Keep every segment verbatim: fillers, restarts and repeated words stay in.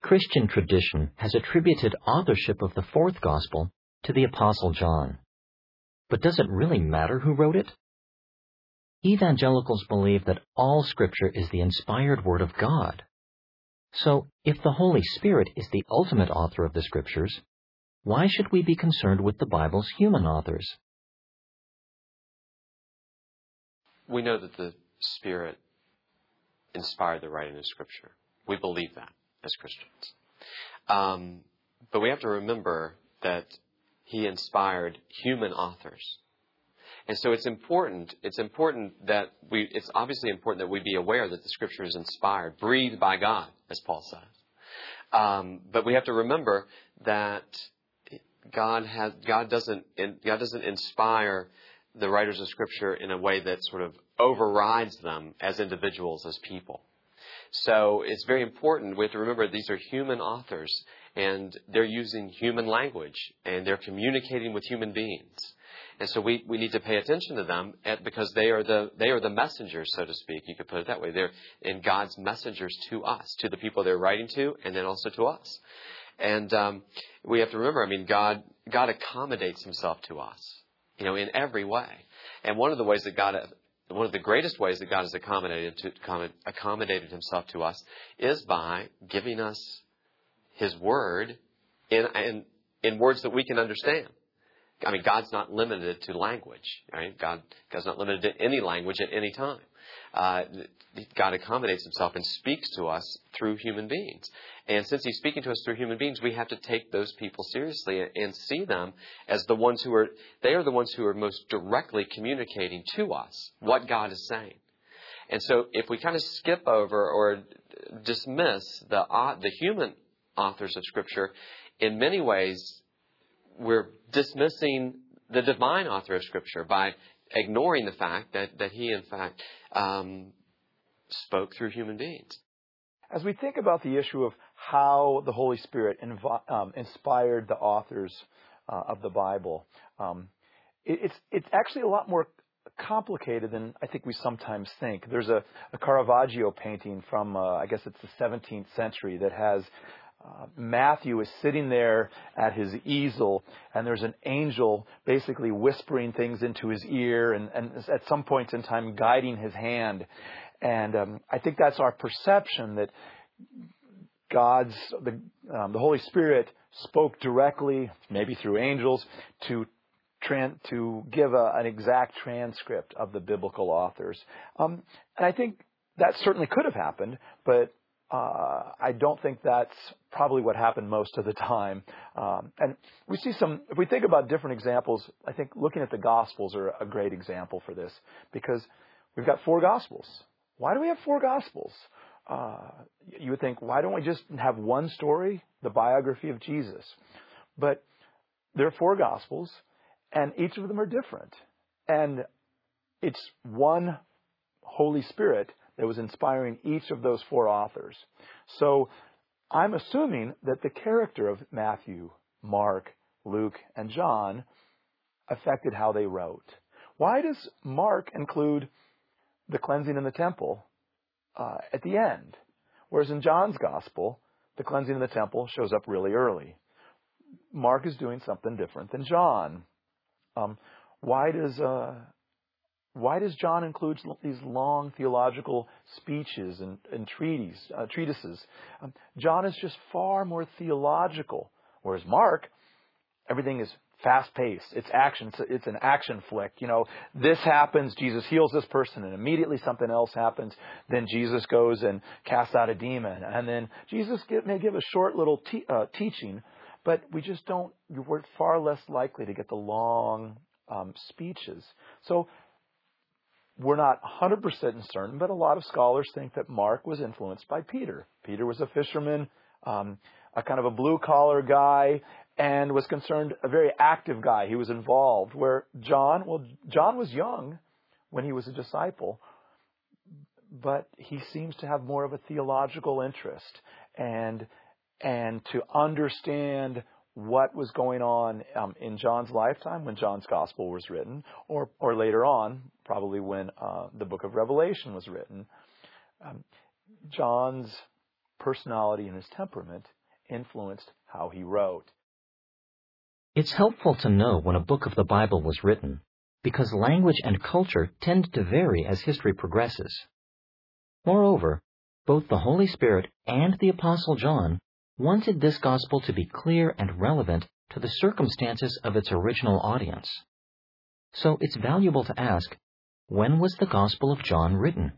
Christian tradition has attributed authorship of the fourth Gospel to the Apostle John. But does it really matter who wrote it? Evangelicals believe that all Scripture is the inspired Word of God. So, if the Holy Spirit is the ultimate author of the Scriptures, why should we be concerned with the Bible's human authors? We know that the Spirit inspired the writing of Scripture. We believe that as Christians. Um, but we have to remember that He inspired human authors. And so it's important, it's important that we, it's obviously important that we be aware that the Scripture is inspired, breathed by God, as Paul says. Um, but we have to remember that God has, God doesn't, God doesn't inspire the writers of Scripture in a way that sort of overrides them as individuals, as people. So it's very important. We have to remember these are human authors, and they're using human language, and they're communicating with human beings. And so we, we need to pay attention to them at, because they are the they are the messengers, so to speak. You could put it that way. They're in God's messengers to us, to the people they're writing to, and then also to us. And um, we have to remember, I mean, God God accommodates Himself to us, you know, in every way. And one of the ways that God, one of the greatest ways that God has accommodated to accommodated Himself to us is by giving us His Word in in, in words that we can understand. I mean, God's not limited to language, right? God, God's not limited to any language at any time. Uh, God accommodates Himself and speaks to us through human beings. And since He's speaking to us through human beings, we have to take those people seriously and see them as the ones who are, they are the ones who are most directly communicating to us what God is saying. And so if we kind of skip over or dismiss the, uh, the human authors of Scripture, in many ways, we're dismissing the divine author of Scripture by ignoring the fact that, that he, in fact, um, spoke through human beings. As we think about the issue of how the Holy Spirit inv- um, inspired the authors uh, of the Bible, um, it, it's, it's actually a lot more complicated than I think we sometimes think. There's a, a Caravaggio painting from, uh, I guess it's the seventeenth century, that has Uh, Matthew is sitting there at his easel, and there's an angel basically whispering things into his ear and, and at some point in time guiding his hand. And um, I think that's our perception that God's, the, um, the Holy Spirit spoke directly, maybe through angels, to tran- to give a, an exact transcript of the biblical authors. Um, and I think that certainly could have happened, but Uh, I don't think that's probably what happened most of the time. Um, and we see some, if we think about different examples, I think looking at the Gospels are a great example for this, because we've got four Gospels. Why do we have four Gospels? Uh, you would think, why don't we just have one story, the biography of Jesus? But there are four Gospels, and each of them are different. And it's one Holy Spirit that was inspiring each of those four authors. So I'm assuming that the character of Matthew, Mark, Luke, and John affected how they wrote. Why does Mark include the cleansing in the temple uh, at the end? Whereas in John's gospel, the cleansing in the temple shows up really early. Mark is doing something different than John. Um, why does... Uh, Why does John include these long theological speeches and, and treaties, uh, treatises? Um, John is just far more theological, whereas Mark, everything is fast-paced. It's action. It's, a, it's an action flick. You know, this happens, Jesus heals this person, and immediately something else happens. Then Jesus goes and casts out a demon, and then Jesus get, may give a short little te- uh, teaching, but we just don't. We're far less likely to get the long um, speeches. So we're not one hundred percent certain, but a lot of scholars think that Mark was influenced by Peter. Peter was a fisherman, um, a kind of a blue-collar guy, and was concerned, a very active guy. He was involved. Where John, well, John was young when he was a disciple, but he seems to have more of a theological interest and and to understand what was going on um, in John's lifetime when John's gospel was written, or or later on, probably when uh, the book of Revelation was written. Um, John's personality and his temperament influenced how he wrote. It's helpful to know when a book of the Bible was written, because language and culture tend to vary as history progresses. Moreover, both the Holy Spirit and the Apostle John wanted this gospel to be clear and relevant to the circumstances of its original audience. So it's valuable to ask, when was the Gospel of John written?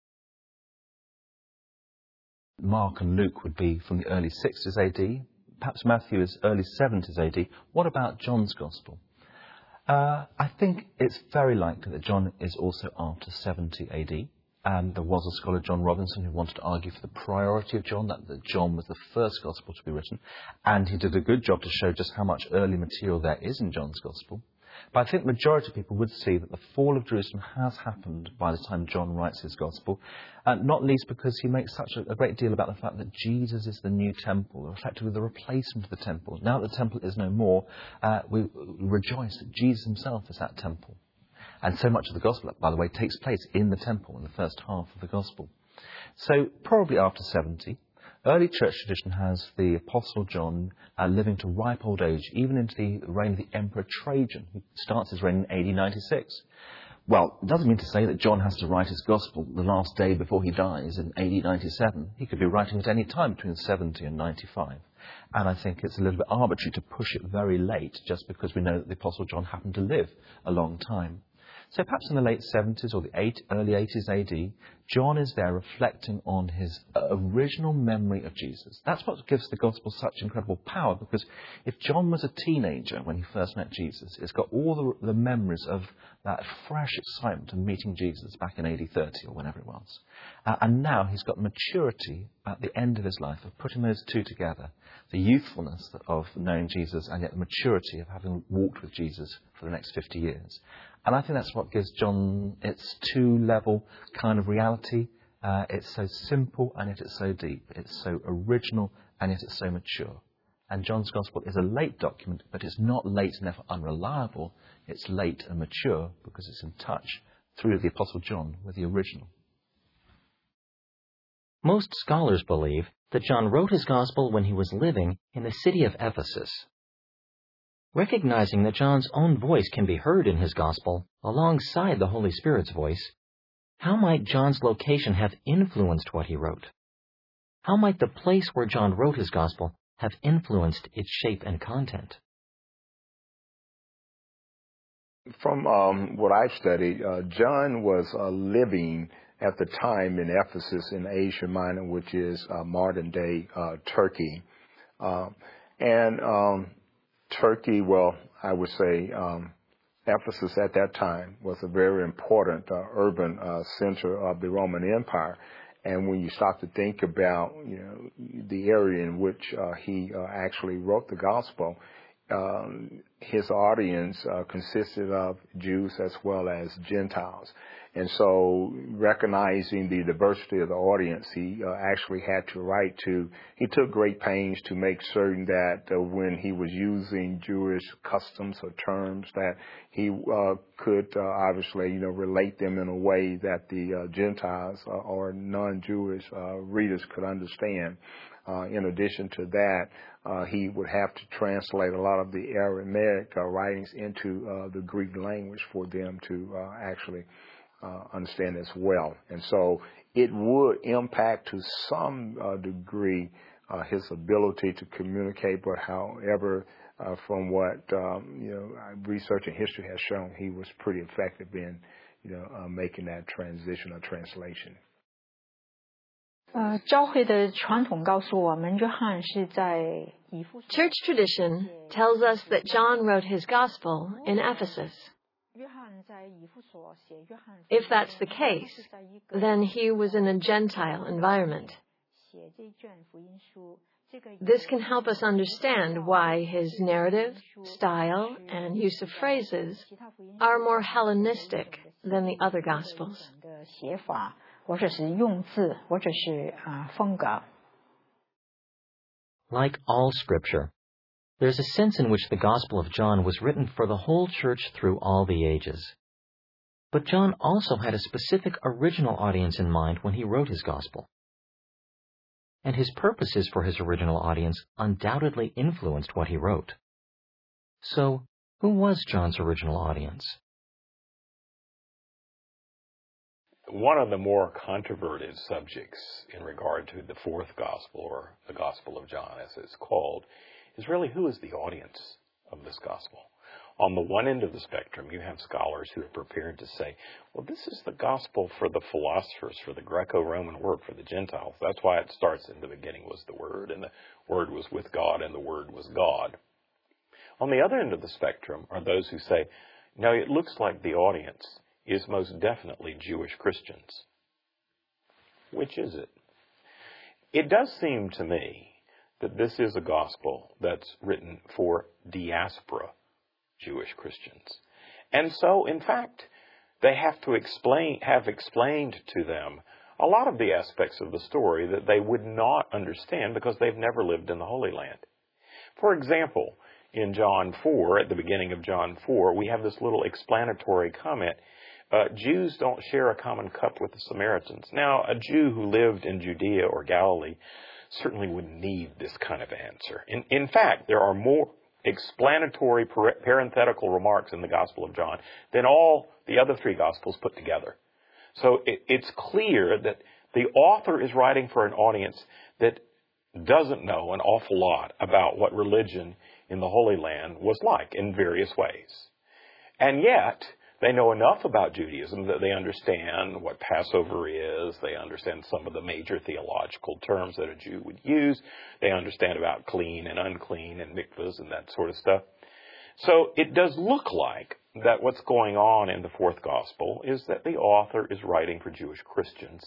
Mark and Luke would be from the early sixties A D. Perhaps Matthew is early seventies A D. What about John's Gospel? Uh, I think it's very likely that John is also after seventy A D. Um, there was a scholar, John Robinson, who wanted to argue for the priority of John, that, that John was the first Gospel to be written, and he did a good job to show just how much early material there is in John's Gospel. But I think the majority of people would see that the fall of Jerusalem has happened by the time John writes his Gospel, and not least because he makes such a, a great deal about the fact that Jesus is the new temple, effectively the replacement of the temple. Now that the temple is no more, uh, we rejoice that Jesus himself is that temple. And so much of the Gospel, by the way, takes place in the temple in the first half of the Gospel. So probably after seventy. Early church tradition has the Apostle John uh, living to ripe old age, even into the reign of the Emperor Trajan, who starts his reign in A D ninety-six. Well, it doesn't mean to say that John has to write his Gospel the last day before he dies in A D ninety-seven. He could be writing at any time between seventy and ninety-five. And I think it's a little bit arbitrary to push it very late, just because we know that the Apostle John happened to live a long time. So perhaps in the late seventies or the eight, early eighties A D, John is there reflecting on his original memory of Jesus. That's what gives the Gospel such incredible power, because if John was a teenager when he first met Jesus, it's got all the, the memories of that fresh excitement of meeting Jesus back in A D thirty or whenever it was. Uh, and now he's got maturity at the end of his life of putting those two together, the youthfulness of knowing Jesus and yet the maturity of having walked with Jesus for the next fifty years. And I think that's what gives John its two-level kind of reality. Uh, it's so simple and yet it's so deep. It's so original and yet it's so mature. And John's Gospel is a late document, but it's not late and therefore unreliable. It's late and mature because it's in touch through the Apostle John with the original. Most scholars believe that John wrote his Gospel when he was living in the city of Ephesus. Recognizing that John's own voice can be heard in his Gospel alongside the Holy Spirit's voice, how might John's location have influenced what he wrote? How might the place where John wrote his Gospel have influenced its shape and content? From um, what I've studied, uh, John was uh, living at the time in Ephesus in Asia Minor, which is uh, modern-day uh, Turkey. Uh, and um, Turkey, well, I would say um, Ephesus at that time was a very important uh, urban uh, center of the Roman Empire. And when you start to think about, you know, the area in which uh, he uh, actually wrote the gospel, um, his audience uh, consisted of Jews as well as Gentiles. And so recognizing the diversity of the audience, he uh, actually had to write to, he took great pains to make certain that uh, when he was using Jewish customs or terms that he uh, could uh, obviously, you know, relate them in a way that the uh, Gentiles uh, or non-Jewish uh, readers could understand. Uh, in addition to that, uh, he would have to translate a lot of the Aramaic uh, writings into uh, the Greek language for them to uh, actually Uh, understand as well. And so it would impact to some uh, degree uh, his ability to communicate, but however, uh, from what um, you know, research and history has shown, he was pretty effective in, you know, uh, making that transition or translation. 呃，教会的传统告诉我们，约翰是在以弗所。 Church tradition tells us that John wrote his gospel in Ephesus. If that's the case, then he was in a Gentile environment. This can help us understand why his narrative, style, and use of phrases are more Hellenistic than the other Gospels. Like all Scripture, there's a sense in which the Gospel of John was written for the whole church through all the ages. But John also had a specific original audience in mind when he wrote his Gospel. and his purposes for his original audience undoubtedly influenced what he wrote. So, who was John's original audience? One of the more controverted subjects in regard to the fourth gospel, or the Gospel of John as it's called, is really who is the audience of this gospel. On the one end of the spectrum, you have scholars who are prepared to say, well, this is the gospel for the philosophers, for the Greco-Roman world, for the Gentiles. That's why it starts, in the beginning was the Word, and the Word was with God, and the Word was God. On the other end of the spectrum are those who say, no, it looks like the audience is most definitely Jewish Christians. Which is it? It does seem to me that this is a gospel that's written for diaspora Jewish Christians. And so, in fact, they have to explain, have explained to them a lot of the aspects of the story that they would not understand because they've never lived in the Holy Land. For example, in John four, at the beginning of John four, we have this little explanatory comment. Uh, Jews don't share a common cup with the Samaritans. Now, a Jew who lived in Judea or Galilee certainly would need this kind of answer. In, in fact, there are more explanatory parenthetical remarks in the Gospel of John than all the other three Gospels put together. So it, it's clear that the author is writing for an audience that doesn't know an awful lot about what religion in the Holy Land was like in various ways. And yet, they know enough about Judaism that they understand what Passover is. They understand some of the major theological terms that a Jew would use. They understand about clean and unclean and mikvahs and that sort of stuff. So it does look like that what's going on in the fourth gospel is that the author is writing for Jewish Christians.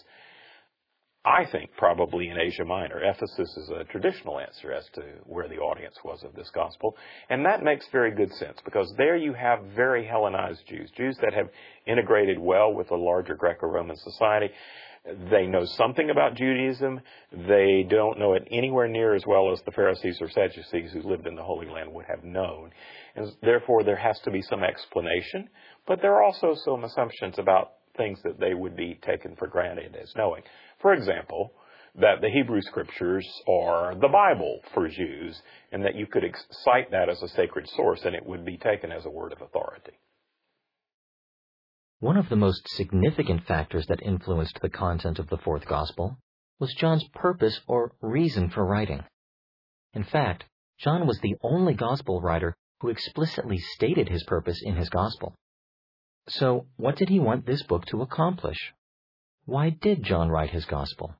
I think probably in Asia Minor. Ephesus is a traditional answer as to where the audience was of this gospel. And that makes very good sense because there you have very Hellenized Jews, Jews that have integrated well with the larger Greco-Roman society. They know something about Judaism. They don't know it anywhere near as well as the Pharisees or Sadducees who lived in the Holy Land would have known. And therefore there has to be some explanation, but there are also some assumptions about things that they would be taken for granted as knowing. For example, that the Hebrew Scriptures are the Bible for Jews, and that you could ex- cite that as a sacred source, and it would be taken as a word of authority. One of the most significant factors that influenced the content of the fourth gospel was John's purpose or reason for writing. In fact, John was the only gospel writer who explicitly stated his purpose in his gospel. So, what did he want this book to accomplish? Why did John write his gospel?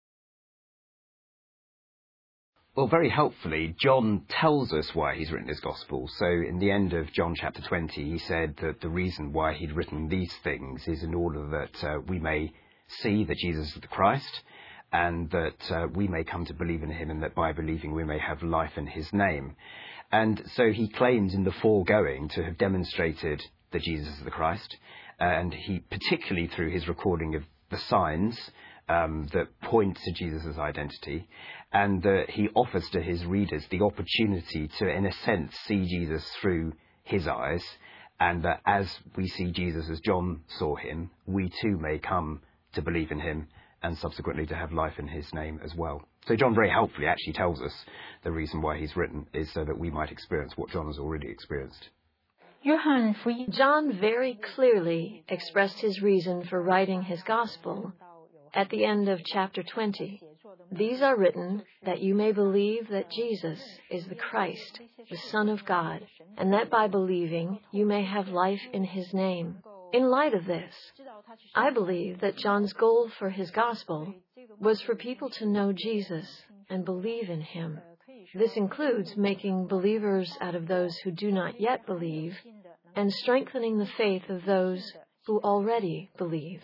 Well, very helpfully, John tells us why he's written his gospel. So in the end of John chapter twenty, he said that the reason why he'd written these things is in order that uh, we may see that Jesus is the Christ, and that uh, we may come to believe in him, and that by believing we may have life in his name. And so he claims in the foregoing to have demonstrated that Jesus is the Christ, and he, particularly through his recording of the signs um, that point to Jesus' identity, and that he offers to his readers the opportunity to, in a sense, see Jesus through his eyes, and that as we see Jesus as John saw him, we too may come to believe in him and subsequently to have life in his name as well. So John very helpfully actually tells us the reason why he's written is so that we might experience what John has already experienced. John very clearly expressed his reason for writing his gospel at the end of chapter twenty. These are written that you may believe that Jesus is the Christ, the Son of God, and that by believing you may have life in his name. In light of this, I believe that John's goal for his gospel was for people to know Jesus and believe in him. This includes making believers out of those who do not yet believe and strengthening the faith of those who already believe.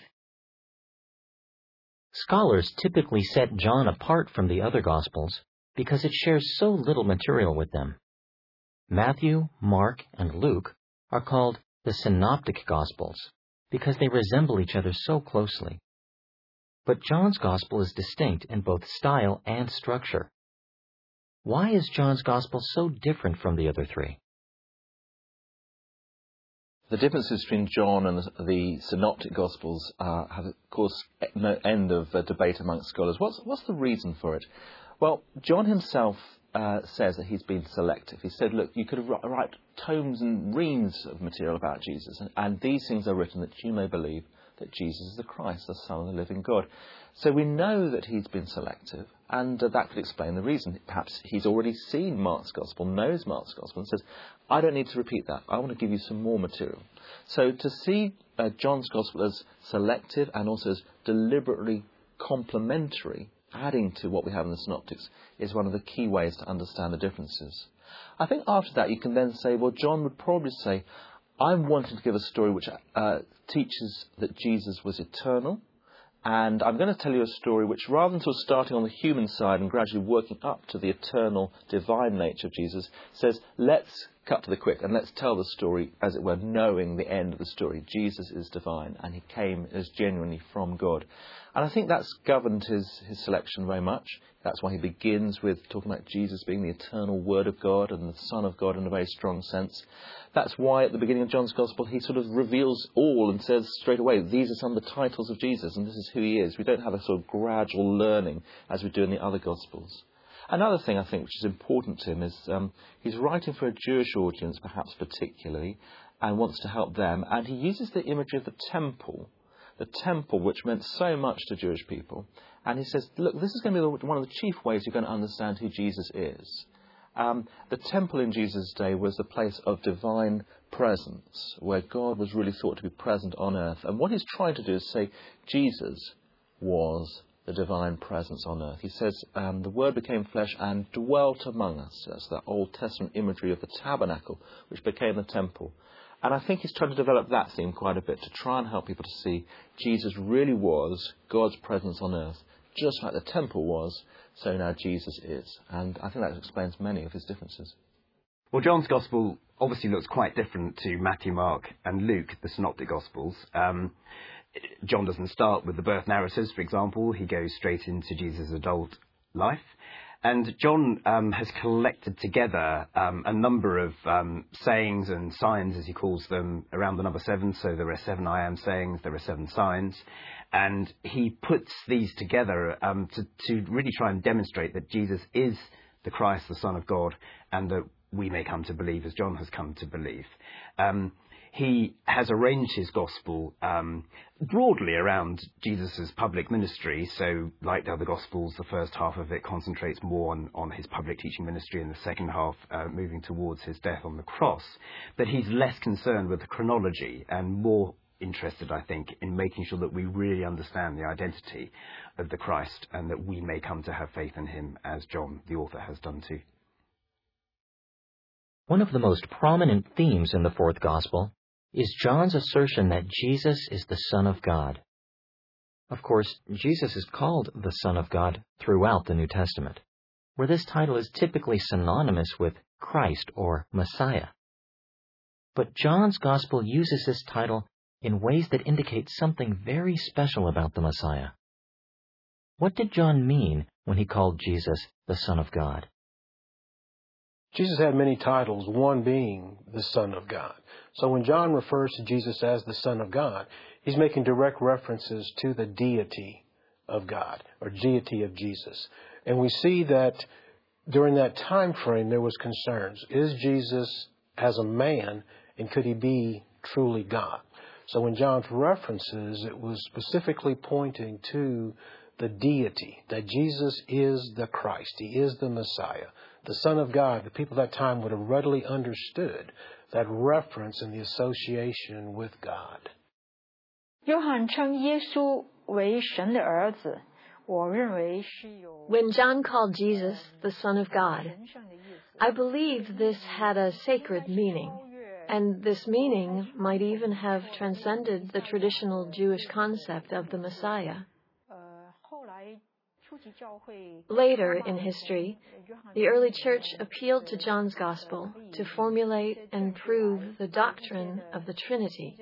Scholars typically set John apart from the other Gospels because it shares so little material with them. Matthew, Mark, and Luke are called the Synoptic Gospels because they resemble each other so closely. But John's Gospel is distinct in both style and structure. Why is John's Gospel so different from the other three? the differences between John and the, the Synoptic Gospels uh, have, of course, no end of uh, debate amongst scholars. What's, what's the reason for it? Well, John himself uh, says that he's been selective. He said, look, you could write tomes and reams of material about Jesus, and, and these things are written that you may believe that Jesus is the Christ, the Son of the living God. So we know that he's been selective, and uh, that could explain the reason. Perhaps he's already seen Mark's Gospel, knows Mark's Gospel, and says, I don't need to repeat that. I want to give you some more material. So to see uh, John's Gospel as selective and also as deliberately complementary, adding to what we have in the Synoptics, is one of the key ways to understand the differences. I think after that you can then say, well, John would probably say, I'm wanting to give a story which uh, teaches that Jesus was eternal, and I'm going to tell you a story which, rather than sort of starting on the human side and gradually working up to the eternal, divine nature of Jesus, says, let's cut to the quick and let's tell the story, as it were, knowing the end of the story. Jesus is divine, and he came as genuinely from God. And I think that's governed his, his selection very much. That's why he begins with talking about Jesus being the eternal Word of God and the Son of God in a very strong sense. That's why at the beginning of John's Gospel he sort of reveals all and says straight away, these are some of the titles of Jesus and this is who he is. We don't have a sort of gradual learning as we do in the other Gospels. Another thing I think which is important to him is um, he's writing for a Jewish audience, perhaps particularly, and wants to help them. And he uses the imagery of the temple, the temple which meant so much to Jewish people. And he says, look, this is going to be the, one of the chief ways you're going to understand who Jesus is. Um, the temple in Jesus' day was the place of divine presence, where God was really thought to be present on earth. And what he's trying to do is say Jesus was the divine presence on earth. He says, um, the Word became flesh and dwelt among us. That's that Old Testament imagery of the tabernacle, which became the temple. And I think he's trying to develop that theme quite a bit to try and help people to see Jesus really was God's presence on earth, just like the temple was, so now Jesus is. And I think that explains many of his differences. Well, John's Gospel obviously looks quite different to Matthew, Mark and Luke, the Synoptic Gospels. Um, John doesn't start with the birth narratives, for example. He goes straight into Jesus' adult life. And John um, has collected together um, a number of um, sayings and signs, as he calls them, around the number seven. So there are seven I am sayings, there are seven signs. And he puts these together um, to, to really try and demonstrate that Jesus is the Christ, the Son of God, and that we may come to believe as John has come to believe. Um, He has arranged his gospel um, broadly around Jesus' public ministry. So, like the other gospels, the first half of it concentrates more on, on his public teaching ministry, and the second half uh, moving towards his death on the cross. But he's less concerned with the chronology and more interested, I think, in making sure that we really understand the identity of the Christ and that we may come to have faith in him, as John, the author, has done too. One of the most prominent themes in the fourth gospel is John's assertion that Jesus is the Son of God. Of course, Jesus is called the Son of God throughout the New Testament, where this title is typically synonymous with Christ or Messiah. But John's Gospel uses this title in ways that indicate something very special about the Messiah. What did John mean when he called Jesus the Son of God? Jesus had many titles, one being the Son of God. So when John refers to Jesus as the Son of God, he's making direct references to the deity of God, or deity of Jesus. And we see that during that time frame there was concerns. Is Jesus as a man, and could he be truly God? So when John's references, it was specifically pointing to the deity, that Jesus is the Christ, he is the Messiah, the Son of God. The people at that time would have readily understood that reference and the association with God. 约翰称耶稣为神的儿子，我认为是有 When John called Jesus the Son of God, I believe this had a sacred meaning, and this meaning might even have transcended the traditional Jewish concept of the Messiah. Later in history, the early church appealed to John's Gospel to formulate and prove the doctrine of the Trinity.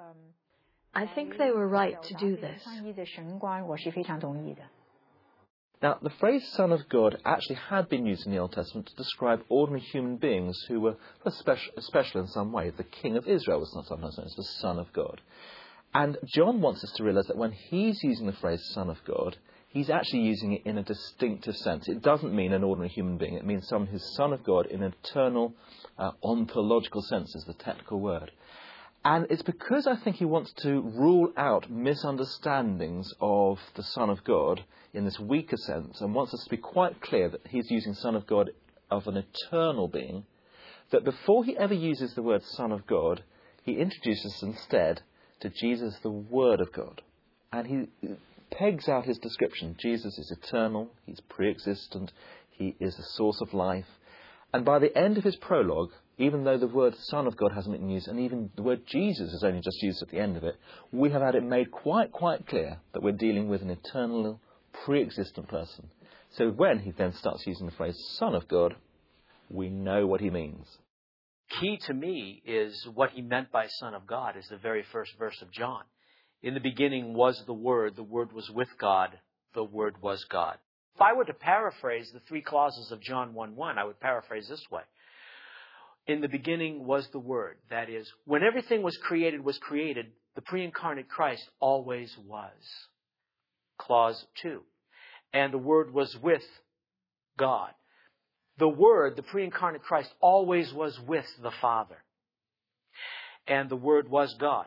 I think they were right to do this. Now, the phrase Son of God actually had been used in the Old Testament to describe ordinary human beings who were special, special in some way. The king of Israel was not sometimes known as the Son of God. And John wants us to realize that when he's using the phrase Son of God, he's actually using it in a distinctive sense. It doesn't mean an ordinary human being. It means someone who's Son of God in an eternal, uh, ontological sense, is the technical word. And it's because I think he wants to rule out misunderstandings of the Son of God in this weaker sense, and wants us to be quite clear that he's using Son of God of an eternal being, that before he ever uses the word Son of God, he introduces instead to Jesus the Word of God. And he pegs out his description. Jesus is eternal, he's pre-existent, he is the source of life. And by the end of his prologue, even though the word Son of God hasn't been used, and even the word Jesus is only just used at the end of it, we have had it made quite, quite clear that we're dealing with an eternal, pre-existent person. So when he then starts using the phrase Son of God, we know what he means. Key to me is what he meant by Son of God is the very first verse of John. In the beginning was the Word, the Word was with God, the Word was God. If I were to paraphrase the three clauses of John one one, I would paraphrase this way. In the beginning was the Word. That is, when everything was created, was created, the pre-incarnate Christ always was. Clause two. And the Word was with God. The Word, the pre-incarnate Christ, always was with the Father. And the Word was God.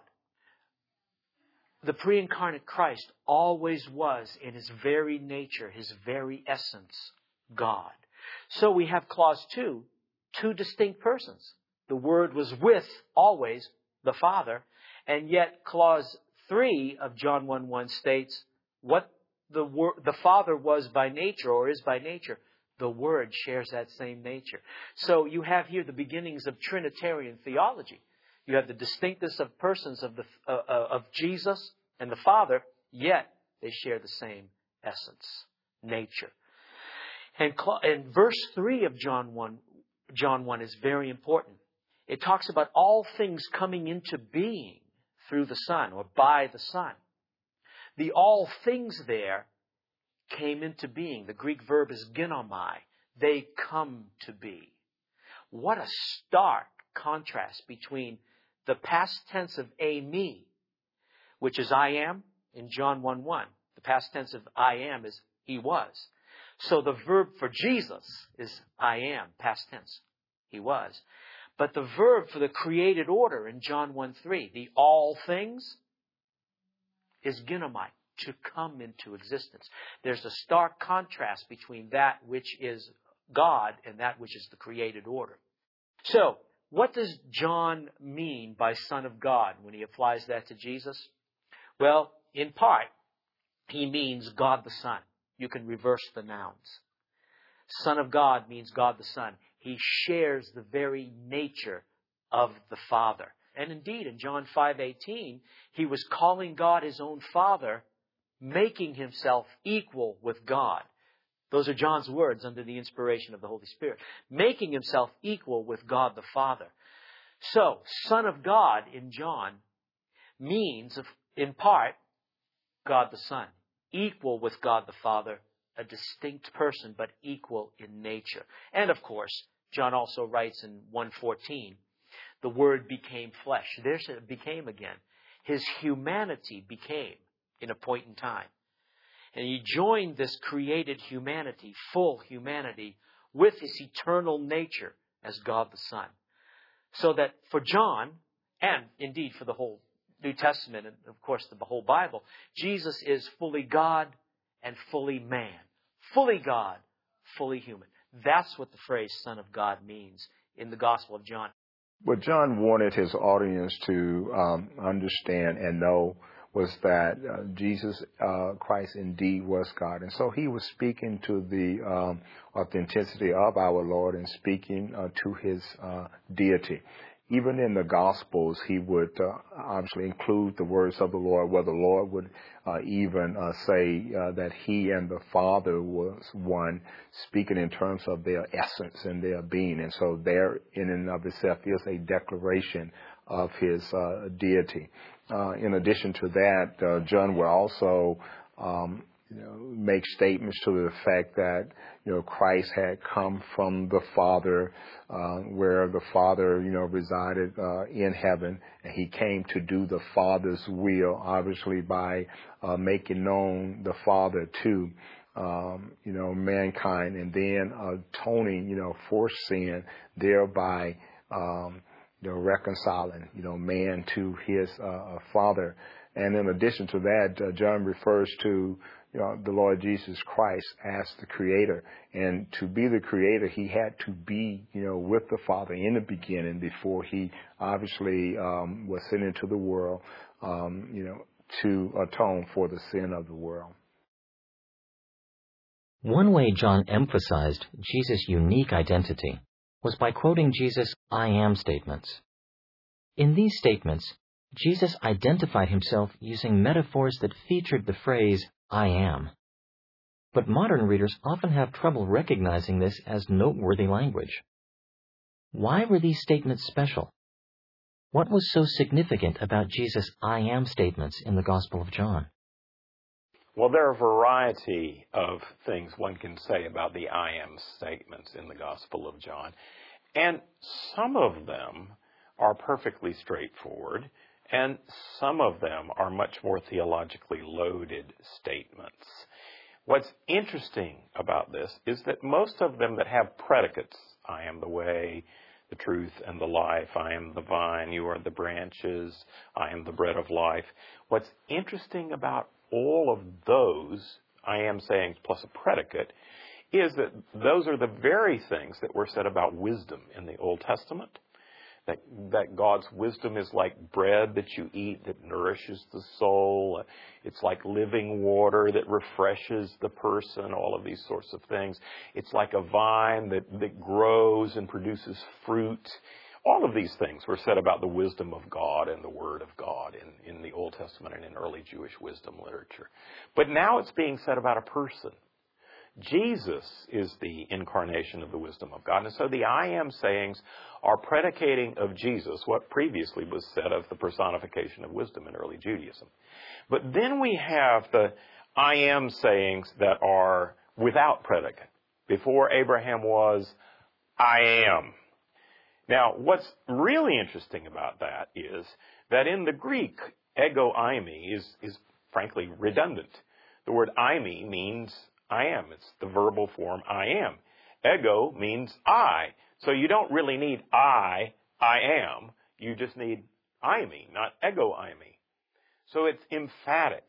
The pre-incarnate Christ always was, in his very nature, his very essence, God. So we have clause two, two distinct persons. The Word was with, always, the Father. And yet clause three of John one one states what the, wor- the Father was by nature, or is by nature. The Word shares that same nature. So you have here the beginnings of Trinitarian theology. You have the distinctness of persons of the uh, of Jesus and the Father, yet they share the same essence, nature. And, and verse three of John one, John one is very important. It talks about all things coming into being through the Son or by the Son. The all things there came into being. The Greek verb is ginomai. They come to be. What a stark contrast between the past tense of eimi, which is I am, in John one one. The past tense of I am is he was. So the verb for Jesus is I am, past tense. He was. But the verb for the created order in John one three, the all things, is ginomai, to come into existence. There's a stark contrast between that which is God and that which is the created order. So, what does John mean by Son of God when he applies that to Jesus? Well, in part, he means God the Son. You can reverse the nouns. Son of God means God the Son. He shares the very nature of the Father. And indeed, in John five eighteen, he was calling God his own Father, making himself equal with God. Those are John's words under the inspiration of the Holy Spirit. Making himself equal with God the Father. So, Son of God in John means, in part, God the Son. Equal with God the Father, a distinct person, but equal in nature. And of course, John also writes in one fourteen, the Word became flesh. There's it became again. His humanity became in a point in time. And he joined this created humanity, full humanity, with his eternal nature as God the Son. So that for John, and indeed for the whole New Testament, and of course the whole Bible, Jesus is fully God and fully man. Fully God, fully human. That's what the phrase Son of God means in the Gospel of John. What John wanted his audience to um, understand and know was that uh, Jesus uh, Christ indeed was God. And so he was speaking to the um, authenticity of our Lord and speaking uh, to his uh, deity. Even in the Gospels, he would uh, obviously include the words of the Lord, where the Lord would uh, even uh, say uh, that he and the Father was one, speaking in terms of their essence and their being. And so there, in and of itself, is a declaration of his uh, deity. Uh, in addition to that, uh, John will also um, you know, make statements to the fact that, you know, Christ had come from the Father, uh, where the Father, you know, resided uh, in heaven, and he came to do the Father's will, obviously by uh, making known the Father to, um, you know, mankind, and then atoning, you know, for sin, thereby, um, you know, reconciling, you know, man to his uh, Father. And in addition to that, uh, John refers to, you know, the Lord Jesus Christ as the Creator. And to be the Creator, he had to be, you know, with the Father in the beginning before he obviously um, was sent into the world, um, you know, to atone for the sin of the world. One way John emphasized Jesus' unique identity was by quoting Jesus' I am statements. In these statements, Jesus identified himself using metaphors that featured the phrase, I am. But modern readers often have trouble recognizing this as noteworthy language. Why were these statements special? What was so significant about Jesus' I am statements in the Gospel of John? Well, there are a variety of things one can say about the I am statements in the Gospel of John. And some of them are perfectly straightforward, and some of them are much more theologically loaded statements. What's interesting about this is that most of them that have predicates, I am the way, the truth, and the life, I am the vine, you are the branches, I am the bread of life. What's interesting about all of those I am sayings plus a predicate is that those are the very things that were said about wisdom in the Old Testament. That, that God's wisdom is like bread that you eat that nourishes the soul. It's like living water that refreshes the person, all of these sorts of things. It's like a vine that, that grows and produces fruit. All of these things were said about the wisdom of God and the Word of God in, in the Old Testament and in early Jewish wisdom literature. But now it's being said about a person. Jesus is the incarnation of the wisdom of God. And so the I am sayings are predicating of Jesus what previously was said of the personification of wisdom in early Judaism. But then we have the I am sayings that are without predicate. Before Abraham was, I am. Now, what's really interesting about that is that in the Greek, ego eimi is, is frankly redundant. The word eimi means I am. It's the verbal form I am. Ego means I. So you don't really need I, I am. You just need eimi, not ego eimi. So it's emphatic.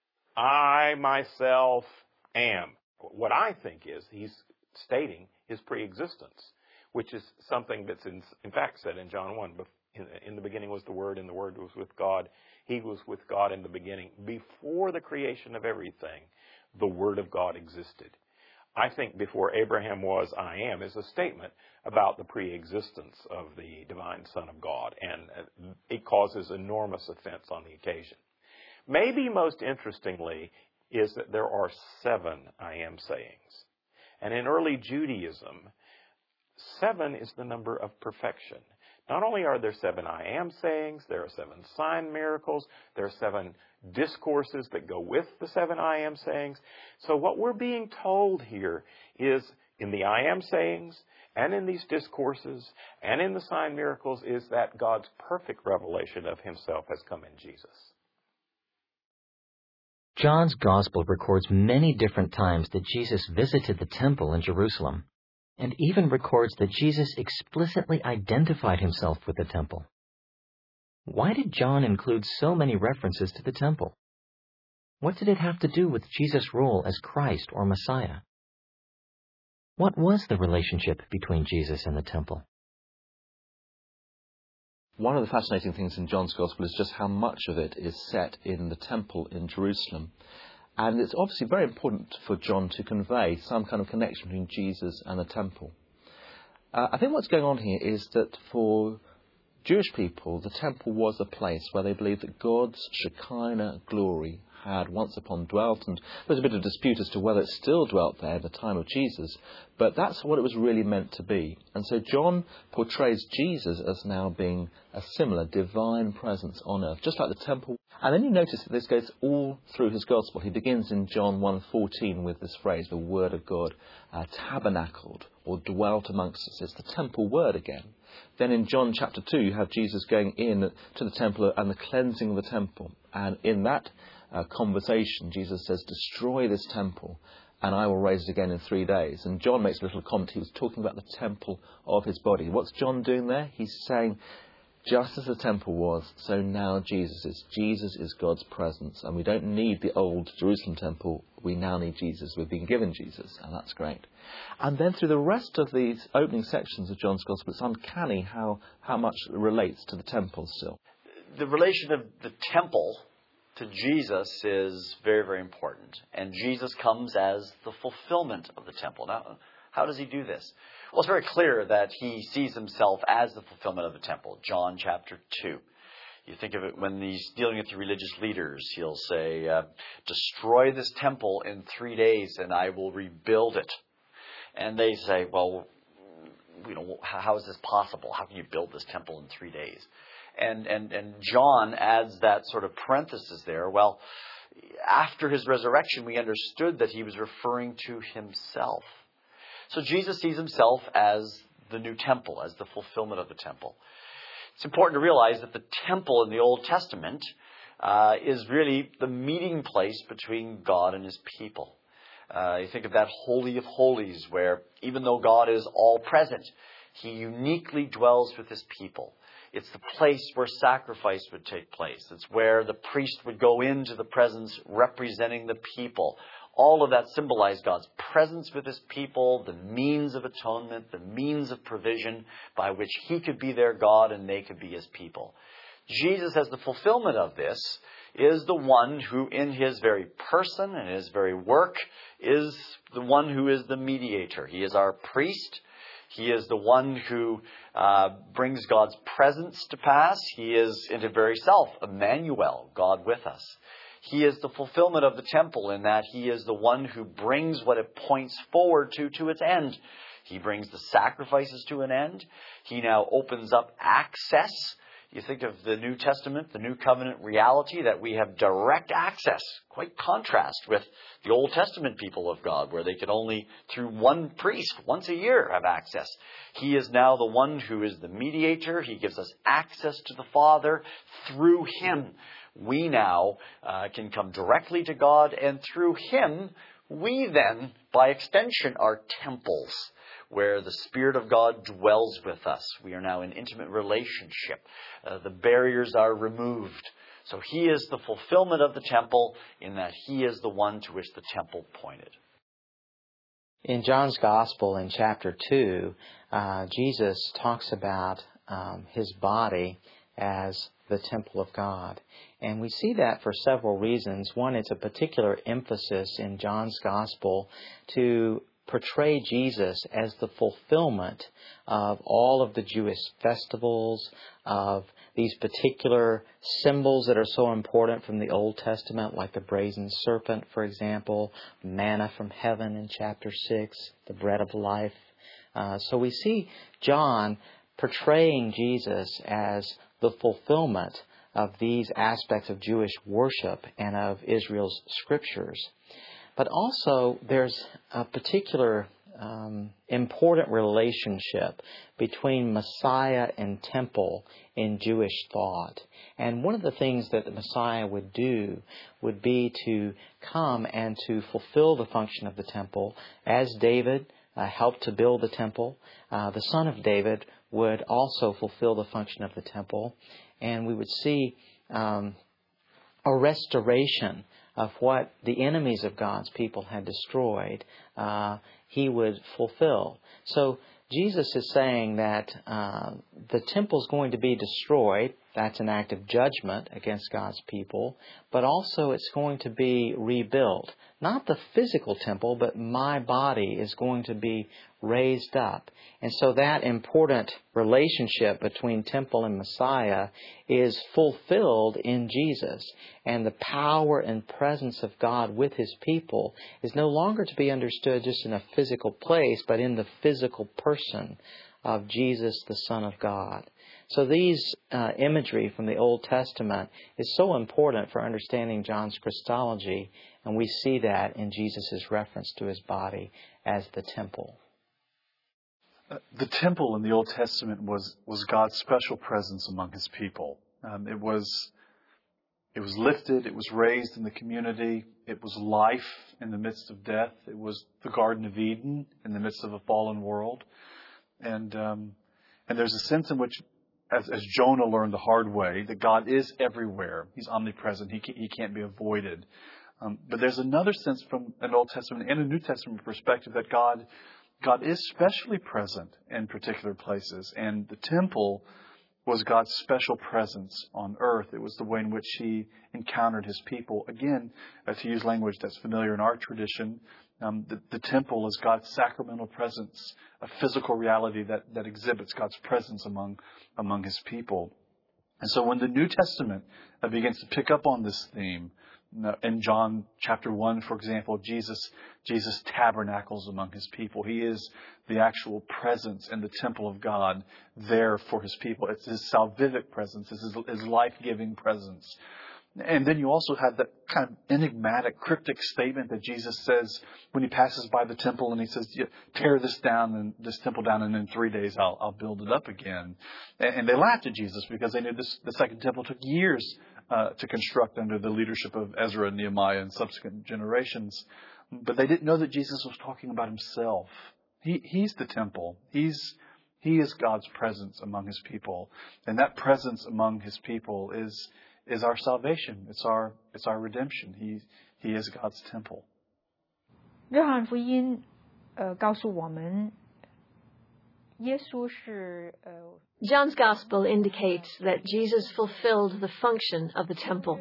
I myself am. What I think is he's stating his preexistence, which is something that's in, in fact said in John one. In, in the beginning was the Word, and the Word was with God. He was with God in the beginning. Before the creation of everything, the Word of God existed. I think before Abraham was, I am, is a statement about the preexistence of the divine Son of God, and it causes enormous offense on the occasion. Maybe most interestingly is that there are seven I am sayings. And in early Judaism, seven is the number of perfection. Not only are there seven I am sayings, there are seven sign miracles, there are seven discourses that go with the seven I am sayings. So what we're being told here is in the I am sayings and in these discourses and in the sign miracles is that God's perfect revelation of himself has come in Jesus. John's Gospel records many different times that Jesus visited the temple in Jerusalem, and even records that Jesus explicitly identified himself with the temple. Why did John include so many references to the temple? What did it have to do with Jesus' role as Christ or Messiah? What was the relationship between Jesus and the temple? One of the fascinating things in John's Gospel is just how much of it is set in the temple in Jerusalem. And it's obviously very important for John to convey some kind of connection between Jesus and the temple. Uh, I think what's going on here is that for Jewish people, the temple was a place where they believed that God's Shekinah glory had once upon dwelt, and there's a bit of dispute as to whether it still dwelt there at the time of Jesus, but that's what it was really meant to be. And so John portrays Jesus as now being a similar divine presence on earth, just like the temple. And then you notice that this goes all through his gospel. He begins in John one fourteen with this phrase, the Word of God uh, tabernacled or dwelt amongst us. It's the temple word again. Then in John chapter two, you have Jesus going in to the temple and the cleansing of the temple. And in that uh, conversation, Jesus says, destroy this temple and I will raise it again in three days. And John makes a little comment. He was talking about the temple of his body. What's John doing there? He's saying, just as the temple was, so now Jesus is. Jesus is God's presence. And we don't need the old Jerusalem temple. We now need Jesus. We've been given Jesus. And that's great. And then through the rest of these opening sections of John's Gospel, it's uncanny how, how much it relates to the temple still. The relation of the temple to Jesus is very, very important. And Jesus comes as the fulfillment of the temple. Now, how does he do this? Well, it's very clear that he sees himself as the fulfillment of the temple. John chapter two. You think of it when he's dealing with the religious leaders. He'll say, uh, destroy this temple in three days and I will rebuild it. And they say, well, you know, how is this possible? How can you build this temple in three days? And, and, and John adds that sort of parenthesis there. Well, after his resurrection, we understood that he was referring to himself. So Jesus sees himself as the new temple, as the fulfillment of the temple. It's important to realize that the temple in the Old Testament uh, is really the meeting place between God and his people. Uh, you think of that Holy of Holies, where even though God is all present, he uniquely dwells with his people. It's the place where sacrifice would take place. It's where the priest would go into the presence representing the people. All of that symbolized God's presence with his people, the means of atonement, the means of provision by which he could be their God and they could be his people. Jesus, as the fulfillment of this, is the one who in his very person and his very work is the one who is the mediator. He is our priest. He is the one who uh, brings God's presence to pass. He is in his very self, Emmanuel, God with us. He is the fulfillment of the temple in that he is the one who brings what it points forward to, to its end. He brings the sacrifices to an end. He now opens up access. You think of the New Testament, the New Covenant reality that we have direct access. Quite contrast with the Old Testament people of God, where they could only, through one priest, once a year, have access. He is now the one who is the mediator. He gives us access to the Father through him. We now uh, can come directly to God, and through him, we then, by extension, are temples where the Spirit of God dwells with us. We are now in intimate relationship. Uh, the barriers are removed. So he is the fulfillment of the temple in that he is the one to which the temple pointed. In John's Gospel, in chapter two, uh, Jesus talks about um, his body as the temple of God. And we see that for several reasons. One, it's a particular emphasis in John's Gospel to portray Jesus as the fulfillment of all of the Jewish festivals, of these particular symbols that are so important from the Old Testament, like the brazen serpent, for example, manna from heaven in chapter six, the bread of life. Uh, so we see John portraying Jesus as the fulfillment of these aspects of Jewish worship and of Israel's scriptures. But also, there's a particular um, important relationship between Messiah and temple in Jewish thought. And one of the things that the Messiah would do would be to come and to fulfill the function of the temple. As David uh, helped to build the temple, uh, the son of David would also fulfill the function of the temple. And we would see um, a restoration of what the enemies of God's people had destroyed, uh, he would fulfill. So Jesus is saying that uh, the temple is going to be destroyed, That's an act of judgment against God's people, but also it's going to be rebuilt. Not the physical temple, but my body is going to be raised up. And so that important relationship between temple and Messiah is fulfilled in Jesus. And the power and presence of God with His people is no longer to be understood just in a physical place, but in the physical person of Jesus, the Son of God. So these uh, imagery from the Old Testament is so important for understanding John's Christology, and we see that in Jesus' reference to His body as the temple. Uh, the temple in the Old Testament was, was God's special presence among His people. Um, it was it was lifted, it was raised in the community, it was life in the midst of death, it was the Garden of Eden in the midst of a fallen world. And um, and there's a sense in which, as, as Jonah learned the hard way, that God is everywhere. He's omnipresent. He can't, he can't be avoided. Um, but there's another sense from an Old Testament and a New Testament perspective that God God is specially present in particular places. And the temple was God's special presence on earth. It was the way in which He encountered His people. Again, uh, to use language that's familiar in our tradition, Um, the, the temple is God's sacramental presence, a physical reality that, that exhibits God's presence among among His people. And so when the New Testament uh, begins to pick up on this theme, uh, in John chapter one, for example, Jesus Jesus tabernacles among His people. He is the actual presence in the temple of God there for His people. It's His salvific presence. It's His, his life-giving presence. And then you also have that kind of enigmatic, cryptic statement that Jesus says when He passes by the temple, and He says, tear this down and this temple down, and in three days I'll, I'll build it up again. And they laughed at Jesus because they knew this, the second temple took years uh, to construct under the leadership of Ezra and Nehemiah and subsequent generations. But they didn't know that Jesus was talking about Himself. He, he's the temple. He's He is God's presence among His people. And that presence among His people is is our salvation. It's our it's our redemption. He He is God's temple. 约翰福音呃告诉我们，耶稣是呃 John's Gospel indicates that Jesus fulfilled the function of the temple.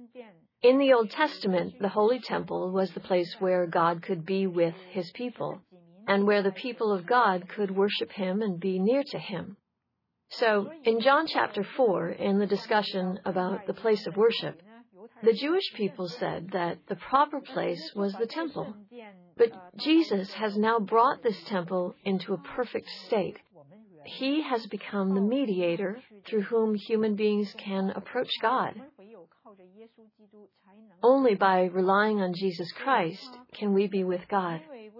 In the Old Testament, the Holy Temple was the place where God could be with His people, and where the people of God could worship Him and be near to Him. So, in John chapter four, in the discussion about the place of worship, the Jewish people said that the proper place was the temple. But Jesus has now brought this temple into a perfect state. He has become the mediator through whom human beings can approach God. Only by relying on Jesus Christ can we be with God.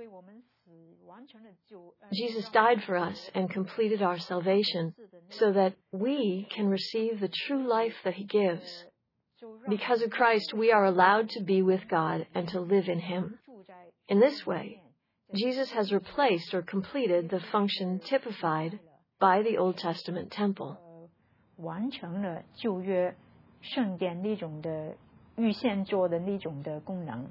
Jesus died for us and completed our salvation so that we can receive the true life that He gives. Because of Christ, we are allowed to be with God and to live in Him. In this way, Jesus has replaced or completed the function typified by the Old Testament temple. 完成了旧约圣殿那种的预先做的那种的功能。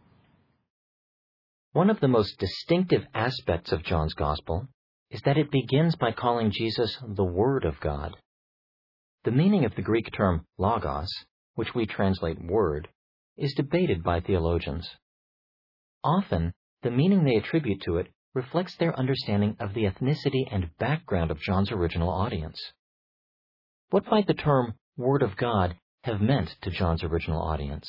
One of the most distinctive aspects of John's Gospel is that it begins by calling Jesus the Word of God. The meaning of the Greek term logos, which we translate word, is debated by theologians. Often, the meaning they attribute to it reflects their understanding of the ethnicity and background of John's original audience. What might the term Word of God have meant to John's original audience?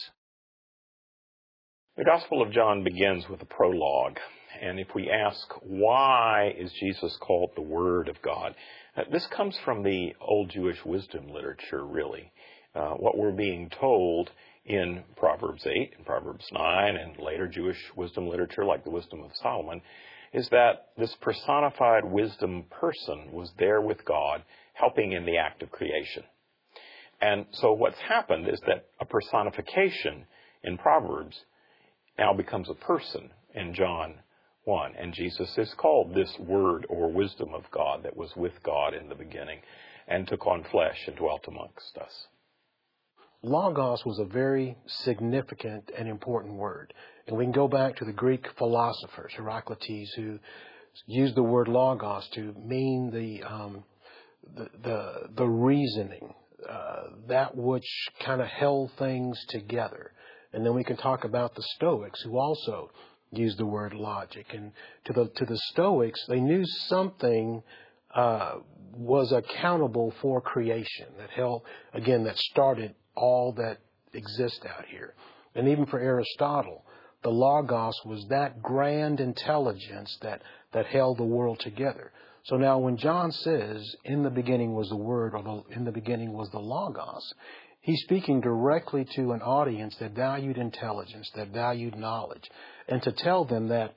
The Gospel of John begins with a prologue, and if we ask why is Jesus called the Word of God, uh, this comes from the old Jewish wisdom literature, really. Uh, what we're being told in Proverbs eight and Proverbs nine and later Jewish wisdom literature like the Wisdom of Solomon is that this personified wisdom person was there with God, helping in the act of creation. And so what's happened is that a personification in Proverbs now becomes a person in John one. And Jesus is called this Word or wisdom of God that was with God in the beginning and took on flesh and dwelt amongst us. Logos was a very significant and important word. And we can go back to the Greek philosophers, Heraclitus, who used the word logos to mean the, um, the, the, the reasoning, uh, that which kind of held things together. And then we can talk about the Stoics, who also used the word logic. And to the to the Stoics, they knew something uh, was accountable for creation, that held, again, that started all that exists out here. And even for Aristotle, the Logos was that grand intelligence that, that held the world together. So now when John says, in the beginning was the Word, or the, in the beginning was the Logos, he's speaking directly to an audience that valued intelligence, that valued knowledge, and to tell them that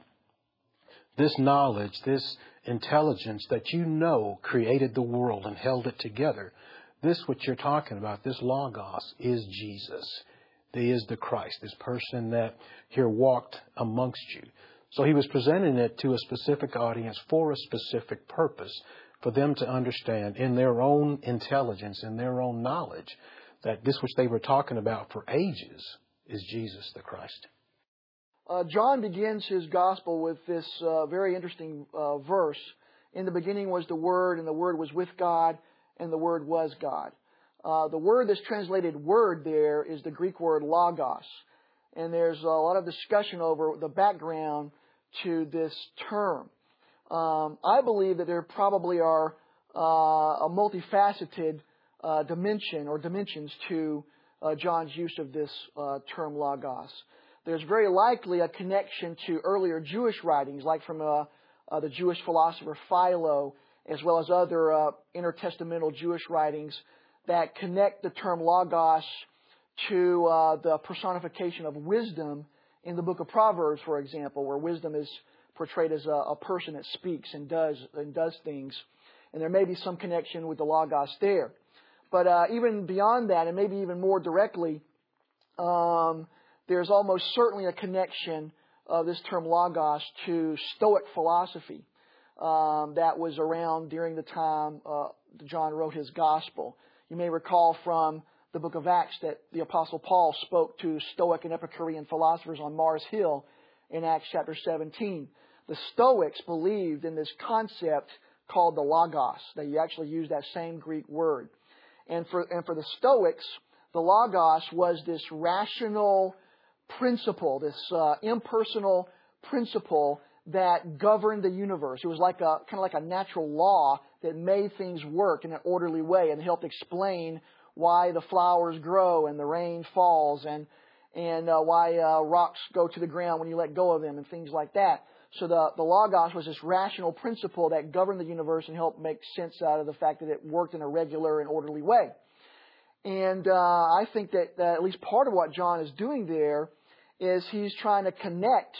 this knowledge, this intelligence that you know created the world and held it together, this what you're talking about, this Logos, is Jesus. He is the Christ, this person that here walked amongst you. So he was presenting it to a specific audience for a specific purpose, for them to understand in their own intelligence, in their own knowledge, that this which they were talking about for ages is Jesus the Christ. Uh, John begins his gospel with this uh, very interesting uh, verse. In the beginning was the Word, and the Word was with God, and the Word was God. Uh, the word that's translated word there is the Greek word logos. And there's a lot of discussion over the background to this term. Um, I believe that there probably are uh, a multifaceted uh, dimension or dimensions to uh, John's use of this uh, term logos. There's very likely a connection to earlier Jewish writings, like from uh, uh, the Jewish philosopher Philo, as well as other uh, intertestamental Jewish writings that connect the term logos to uh, the personification of wisdom in the book of Proverbs, for example, where wisdom is portrayed as a, a person that speaks and does and does things. And there may be some connection with the logos there. But uh, even beyond that, and maybe even more directly, um, there's almost certainly a connection of this term logos to Stoic philosophy um, that was around during the time uh, John wrote his gospel. You may recall from the book of Acts that the Apostle Paul spoke to Stoic and Epicurean philosophers on Mars Hill in Acts chapter seventeen. The Stoics believed in this concept called the logos. They actually used that same Greek word. And for, and for the Stoics, the logos was this rational principle, this uh, impersonal principle that governed the universe. It was like a kind of like a natural law that made things work in an orderly way and helped explain why the flowers grow and the rain falls and and uh, why uh, rocks go to the ground when you let go of them and things like that. So the, the Logos was this rational principle that governed the universe and helped make sense out of the fact that it worked in a regular and orderly way. And uh, I think that, that at least part of what John is doing there is he's trying to connect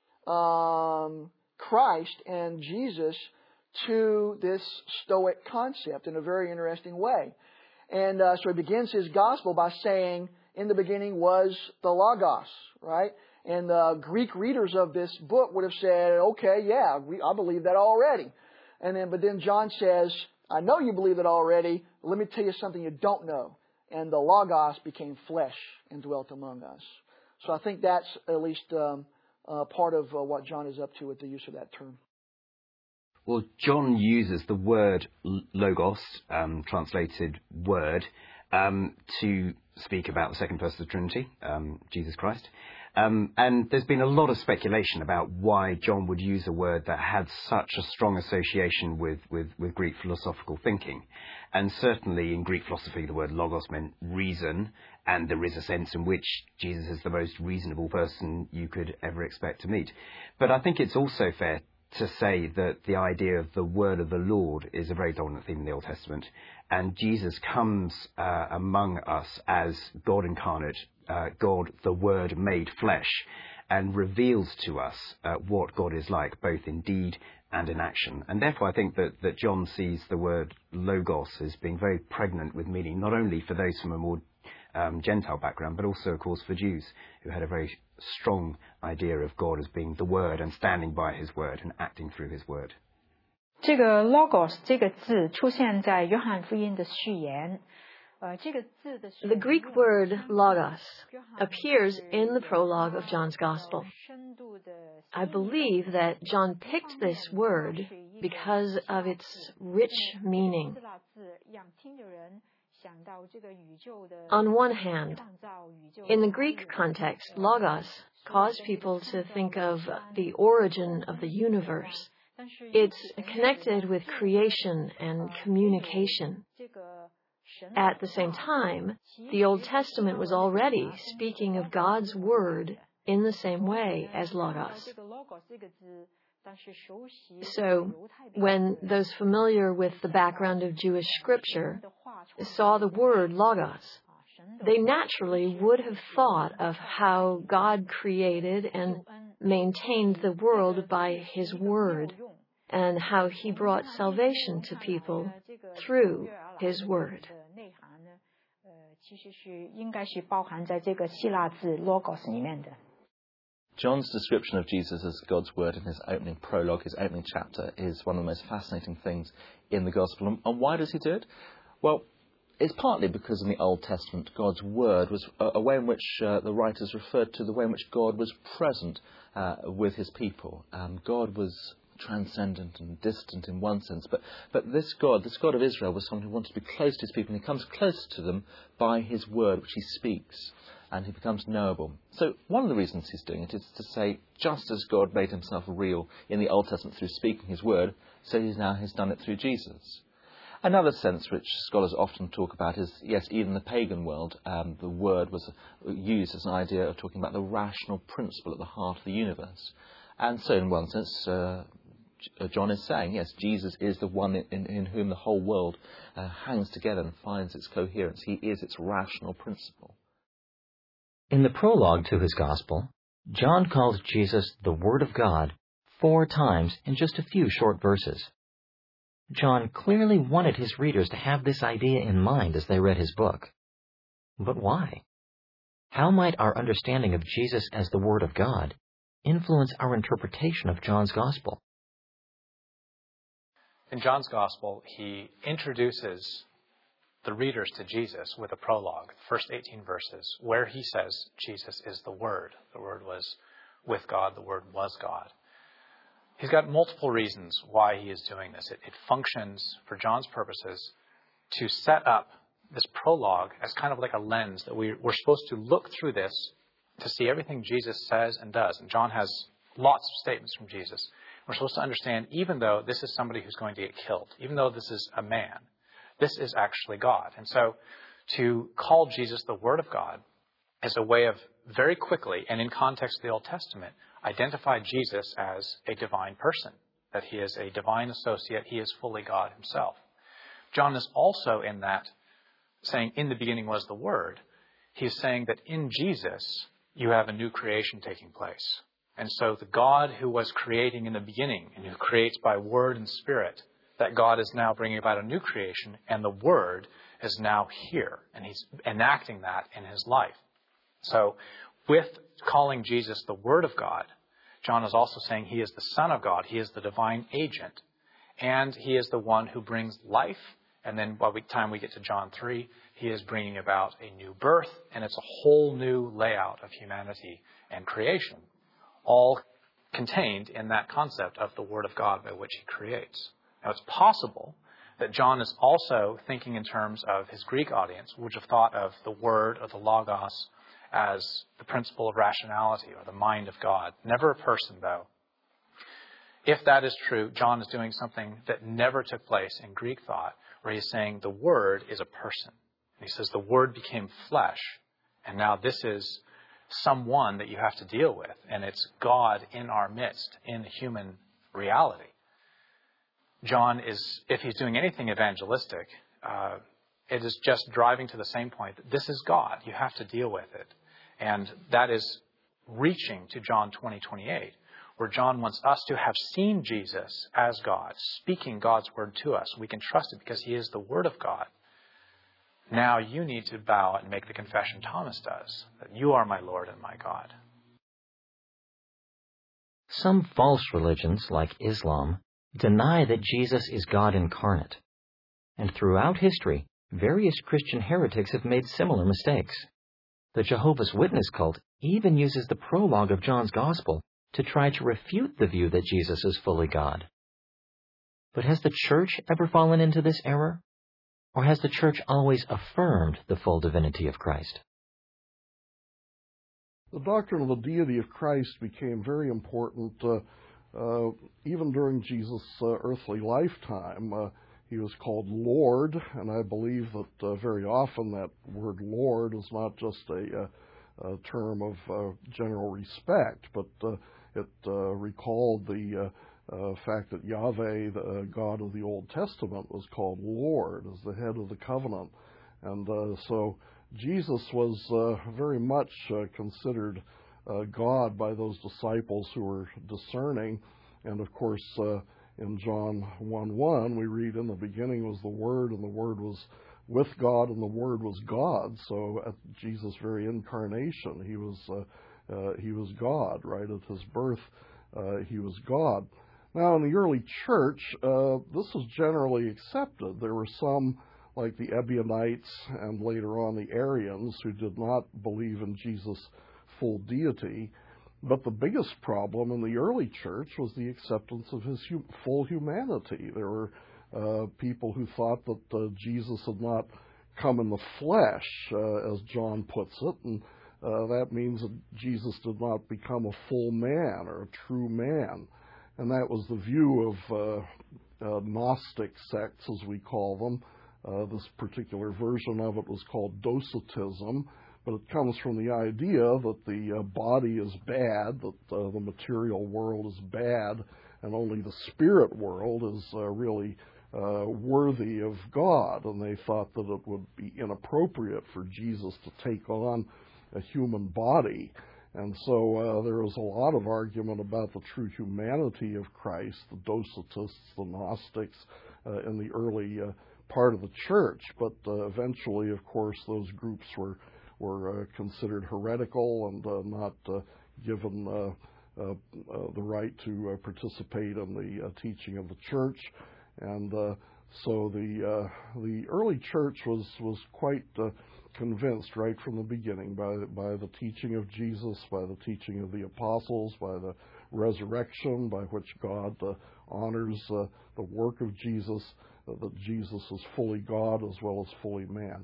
um, Christ and Jesus to this Stoic concept in a very interesting way. And uh, so he begins his gospel by saying, in the beginning was the Logos, right? And the Greek readers of this book would have said, okay, yeah, we, I believe that already. And then, but then John says, I know you believe it already. Let me tell you something you don't know. And the Logos became flesh and dwelt among us. So I think that's at least um, uh, part of uh, what John is up to with the use of that term. Well, John uses the word logos, um, translated word, um, to speak about the second person of the Trinity, um, Jesus Christ. Um, and there's been a lot of speculation about why John would use a word that had such a strong association with, with, with Greek philosophical thinking. And certainly in Greek philosophy, the word logos meant reason, and there is a sense in which Jesus is the most reasonable person you could ever expect to meet. But I think it's also fair to say that the idea of the word of the Lord is a very dominant theme in the Old Testament. And Jesus comes uh, among us as God incarnate, uh, God, the Word made flesh, and reveals to us uh, what God is like, both in deed and in action. And therefore I think that, that John sees the word logos as being very pregnant with meaning, not only for those from a more um, Gentile background, but also, of course, for Jews who had a very strong idea of God as being the Word and standing by His Word and acting through His Word. 这个 logos 这个字出现在约翰福音的序言。 The Greek word logos appears in the prologue of John's Gospel. I believe that John picked this word because of its rich meaning. On one hand, in the Greek context, logos caused people to think of the origin of the universe. It's connected with creation and communication. At the same time, the Old Testament was already speaking of God's Word in the same way as logos. So, when those familiar with the background of Jewish scripture saw the word logos, they naturally would have thought of how God created and maintained the world by His Word, and how He brought salvation to people through His Word. John's description of Jesus as God's Word in his opening prologue, his opening chapter, is one of the most fascinating things in the Gospel. And why does he do it? Well, it's partly because in the Old Testament, God's Word was a, a way in which uh, the writers referred to the way in which God was present uh, with his people. Um, God was transcendent and distant in one sense, but, but this God, this God of Israel, was someone who wanted to be close to his people, and he comes close to them by his Word, which he speaks, and he becomes knowable. So one of the reasons he's doing it is to say, just as God made himself real in the Old Testament through speaking his Word, so he's now has done it through Jesus. Another sense which scholars often talk about is, yes, even in the pagan world, um, the word was used as an idea of talking about the rational principle at the heart of the universe. And so in one sense, uh, John is saying, yes, Jesus is the one in, in, in whom the whole world uh, hangs together and finds its coherence. He is its rational principle. In the prologue to his Gospel, John calls Jesus the Word of God four times in just a few short verses. John clearly wanted his readers to have this idea in mind as they read his book. But why? How might our understanding of Jesus as the Word of God influence our interpretation of John's Gospel? In John's Gospel, he introduces the readers to Jesus with a prologue, the first eighteen verses, where he says Jesus is the Word. The Word was with God, the Word was God. He's got multiple reasons why he is doing this. It, it functions, for John's purposes, to set up this prologue as kind of like a lens that we, we're supposed to look through this to see everything Jesus says and does. And John has lots of statements from Jesus. We're supposed to understand, even though this is somebody who's going to get killed, even though this is a man, this is actually God. And so to call Jesus the Word of God is a way of very quickly, and in context of the Old Testament, identify Jesus as a divine person, that he is a divine associate, he is fully God himself. John is also in that saying, in the beginning was the Word. He's saying that in Jesus, you have a new creation taking place. And so the God who was creating in the beginning and who creates by Word and Spirit, that God is now bringing about a new creation, and the Word is now here, and he's enacting that in his life. So with calling Jesus the Word of God, John is also saying he is the Son of God, he is the divine agent, and he is the one who brings life. And then by the time we get to John three, he is bringing about a new birth, and it's a whole new layout of humanity and creation, all contained in that concept of the Word of God by which he creates. Now, it's possible that John is also thinking in terms of his Greek audience, which have thought of the Word or the Logos as the principle of rationality or the mind of God. Never a person, though. If that is true, John is doing something that never took place in Greek thought, where he's saying the Word is a person. And he says the Word became flesh, and now this is someone that you have to deal with, and it's God in our midst, in human reality. John is, if he's doing anything evangelistic, uh, it is just driving to the same point that this is God. You have to deal with it. And that is reaching to John twenty twenty-eight, where John wants us to have seen Jesus as God, speaking God's word to us. We can trust it because he is the Word of God. Now you need to bow and make the confession Thomas does, that you are my Lord and my God. Some false religions, like Islam, deny that Jesus is God incarnate. And throughout history, various Christian heretics have made similar mistakes. The Jehovah's Witness cult even uses the prologue of John's Gospel to try to refute the view that Jesus is fully God. But has the Church ever fallen into this error? Or has the Church always affirmed the full divinity of Christ? The doctrine of the deity of Christ became very important uh, uh, even during Jesus' uh, earthly lifetime. Uh, he was called Lord, and I believe that uh, very often that word Lord is not just a, a, a term of uh, general respect, but uh, it uh, recalled the uh, uh, fact that Yahweh, the uh, God of the Old Testament, was called Lord as the head of the covenant. And uh, so Jesus was uh, very much uh, considered uh, God by those disciples who were discerning. And of course, uh, in John one one, we read, in the beginning was the Word, and the Word was with God, and the Word was God. So at Jesus' very incarnation, he was uh, uh, he was God, right? At his birth, uh, he was God. Now, in the early church, uh, this was generally accepted. There were some, like the Ebionites and later on the Arians, who did not believe in Jesus' full deity. But the biggest problem in the early church was the acceptance of his hu- full humanity. There were uh, people who thought that uh, Jesus had not come in the flesh, uh, as John puts it, and uh, that means that Jesus did not become a full man or a true man. And that was the view of uh, uh, Gnostic sects, as we call them. Uh, this particular version of it was called Docetism, but it comes from the idea that the uh, body is bad, that uh, the material world is bad, and only the spirit world is uh, really uh, worthy of God. And they thought that it would be inappropriate for Jesus to take on a human body. And so uh, there was a lot of argument about the true humanity of Christ, the Docetists, the Gnostics, uh, in the early uh, part of the church. But uh, eventually, of course, those groups were were uh, considered heretical and uh, not uh, given uh, uh, uh, the right to uh, participate in the uh, teaching of the church. And uh, so the uh, the early church was was quite uh, convinced right from the beginning by by the teaching of Jesus, by the teaching of the apostles, by the resurrection, by which God uh, honors uh, the work of Jesus, uh, that Jesus is fully God as well as fully man.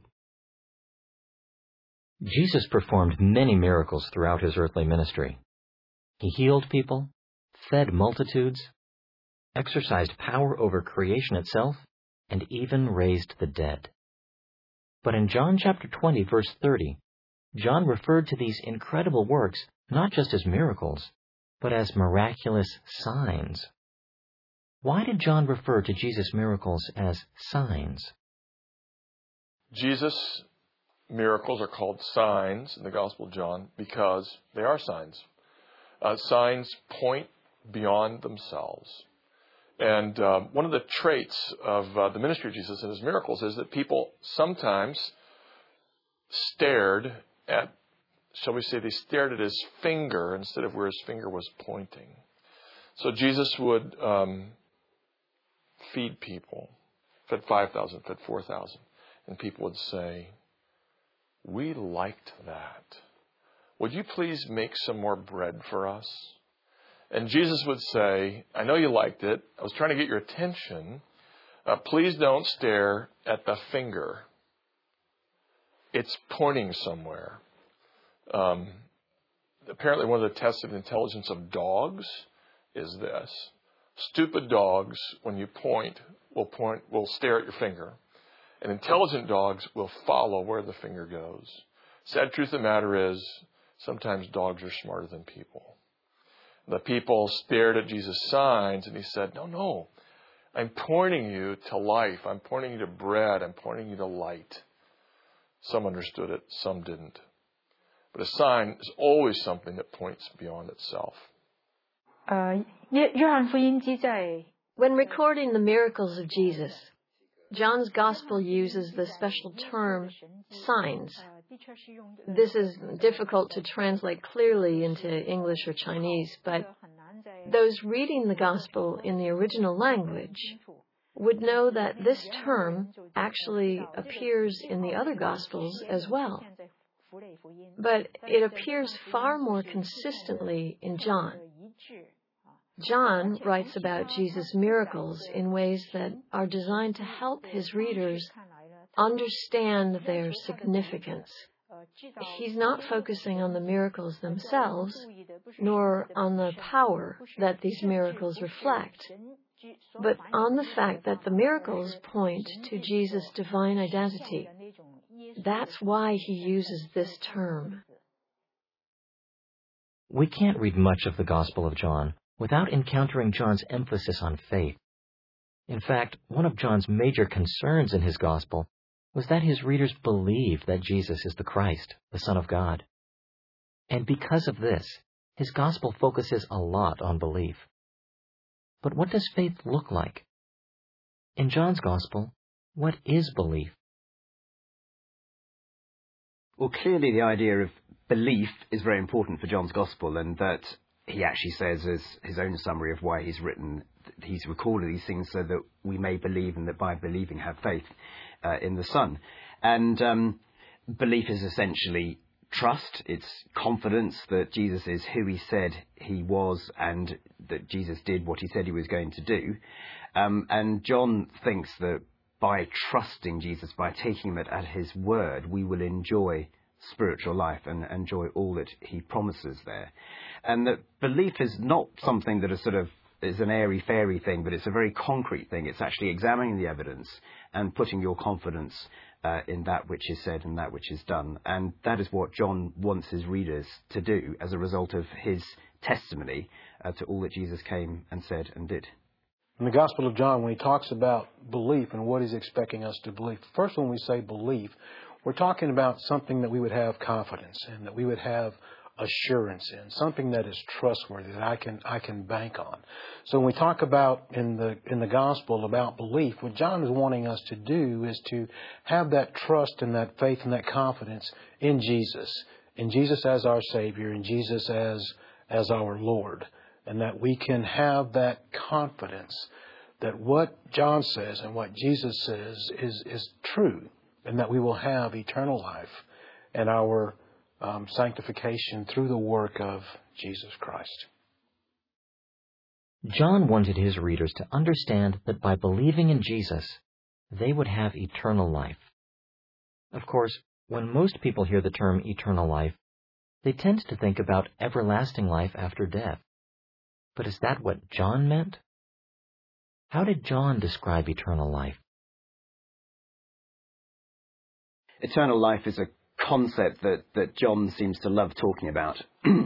Jesus performed many miracles throughout his earthly ministry. He healed people, fed multitudes, exercised power over creation itself, and even raised the dead. But in John chapter twenty, verse thirty, John referred to these incredible works not just as miracles, but as miraculous signs. Why did John refer to Jesus' miracles as signs? Jesus' miracles are called signs in the Gospel of John because they are signs. Uh, signs point beyond themselves. And uh, one of the traits of uh, the ministry of Jesus and his miracles is that people sometimes stared at, shall we say, they stared at his finger instead of where his finger was pointing. So Jesus would um, feed people, fed five thousand, fed four thousand, and people would say, "We liked that. Would you please make some more bread for us?" And Jesus would say, "I know you liked it. I was trying to get your attention. Uh, please don't stare at the finger. It's pointing somewhere." Um, apparently one of the tests of intelligence of dogs is this. Stupid dogs, when you point, will point, will stare at your finger. And intelligent dogs will follow where the finger goes. Sad truth of the matter is, sometimes dogs are smarter than people. The people stared at Jesus' signs, and he said, no, no, I'm pointing you to life. I'm pointing you to bread. I'm pointing you to light. Some understood it, some didn't. But a sign is always something that points beyond itself. Uh, 约翰福音记载 When recording the miracles of Jesus, John's Gospel uses the special term signs. This is difficult to translate clearly into English or Chinese, but those reading the Gospel in the original language would know that this term actually appears in the other Gospels as well. But it appears far more consistently in John. John writes about Jesus' miracles in ways that are designed to help his readers understand their significance. He's not focusing on the miracles themselves, nor on the power that these miracles reflect, but on the fact that the miracles point to Jesus' divine identity. That's why he uses this term. We can't read much of the Gospel of John without encountering John's emphasis on faith. In fact, one of John's major concerns in his Gospel was that his readers believe that Jesus is the Christ, the Son of God. And because of this, his Gospel focuses a lot on belief. But what does faith look like? In John's Gospel, what is belief? Well, clearly the idea of belief is very important for John's Gospel, and that he actually says as his own summary of why he's written, he's recorded these things so that we may believe, and that by believing have faith uh, in the Son. And um, belief is essentially trust. It's confidence that Jesus is who he said he was, and that Jesus did what he said he was going to do. Um, and John thinks that by trusting Jesus, by taking him at, at his word, we will enjoy spiritual life and enjoy all that he promises there. And that belief is not something that is sort of is an airy-fairy thing, but it's a very concrete thing. It's actually examining the evidence and putting your confidence uh, in that which is said and that which is done. And that is what John wants his readers to do as a result of his testimony uh, to all that Jesus came and said and did. In the Gospel of John, when he talks about belief and what he's expecting us to believe, first when we say belief, we're talking about something that we would have confidence in, that we would have assurance in, something that is trustworthy, that I can I can bank on. So when we talk about in the in the Gospel about belief, what John is wanting us to do is to have that trust and that faith and that confidence in Jesus, in Jesus as our Savior, in Jesus as as our Lord, and that we can have that confidence that what John says and what Jesus says is is true, and that we will have eternal life and our Um, sanctification through the work of Jesus Christ. John wanted his readers to understand that by believing in Jesus, they would have eternal life. Of course, when most people hear the term eternal life, they tend to think about everlasting life after death. But is that what John meant? How did John describe eternal life? Eternal life is a concept that, that John seems to love talking about.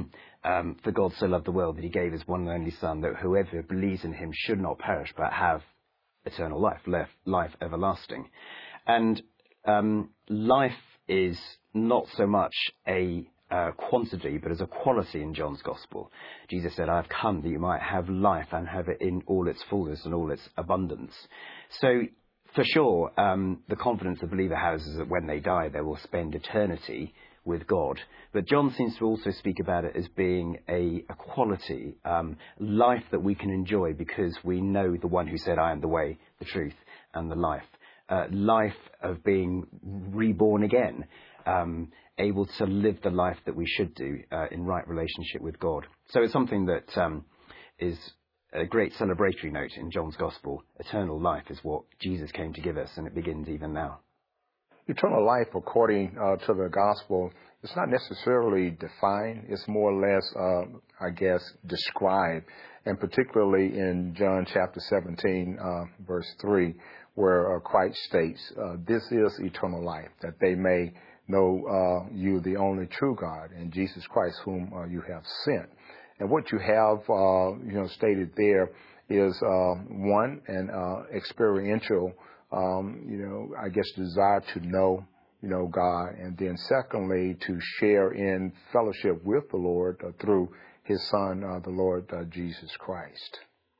um, For God so loved the world that he gave his one and only Son, that whoever believes in him should not perish but have eternal life, life, life everlasting. And um, life is not so much a uh, quantity, but as a quality in John's Gospel. Jesus said, "I have come that you might have life and have it in all its fullness and all its abundance." So for sure, um, the confidence the believer has is that when they die, they will spend eternity with God. But John seems to also speak about it as being a, a quality, um, life that we can enjoy because we know the one who said, "I am the way, the truth, and the life." Uh, life of being reborn again, um, able to live the life that we should do uh, in right relationship with God. So it's something that um, is a great celebratory note in John's Gospel. Eternal life is what Jesus came to give us, and it begins even now. Eternal life, according uh, to the Gospel, it's not necessarily defined. It's more or less, uh, I guess, described, and particularly in John chapter seventeen, uh, verse three, where uh, Christ states, uh, "This is eternal life, that they may know uh, you, the only true God, and Jesus Christ, whom uh, you have sent." And what you have, uh, you know, stated there is uh, one, an uh, experiential, um, you know, I guess, desire to know, you know, God, and then secondly, to share in fellowship with the Lord uh, through His Son, uh, the Lord uh, Jesus Christ.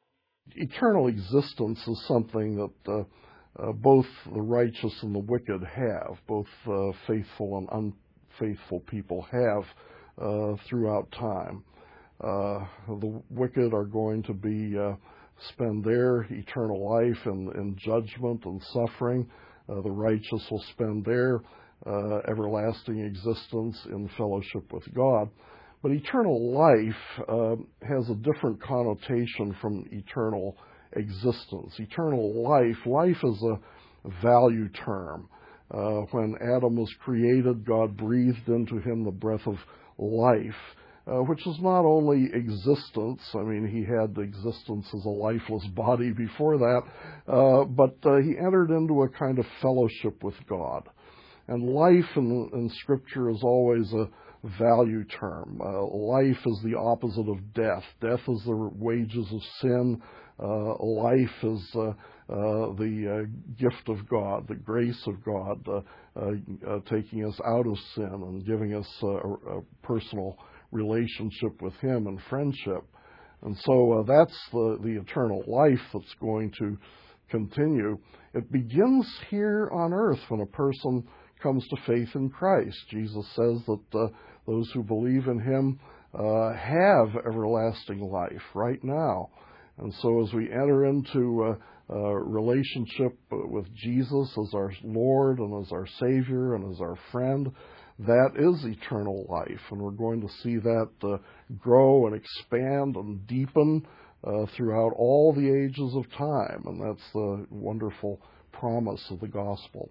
Eternal existence is something that uh, uh, both the righteous and the wicked have, both uh, faithful and unfaithful people have uh, throughout time. Uh, the wicked are going to be uh, spend their eternal life in, in judgment and suffering. Uh, the righteous will spend their uh, everlasting existence in fellowship with God. But eternal life uh, has a different connotation from eternal existence. Eternal life, life is a value term. Uh, when Adam was created, God breathed into him the breath of life, uh, which is not only existence. I mean, he had existence as a lifeless body before that, uh, but uh, he entered into a kind of fellowship with God. And life in, in Scripture is always a value term. Uh, life is the opposite of death. Death is the wages of sin. Uh, life is uh, uh, the uh, gift of God, the grace of God, uh, uh, uh, taking us out of sin and giving us uh, a, a personal relationship with Him and friendship. And so uh, that's the, the eternal life that's going to continue. It begins here on earth when a person comes to faith in Christ. Jesus says that uh, those who believe in Him uh, have everlasting life right now. And so as we enter into a, a relationship with Jesus as our Lord and as our Savior and as our friend, that is eternal life. And we're going to see that uh, grow and expand and deepen uh, throughout all the ages of time. And that's the wonderful promise of the gospel.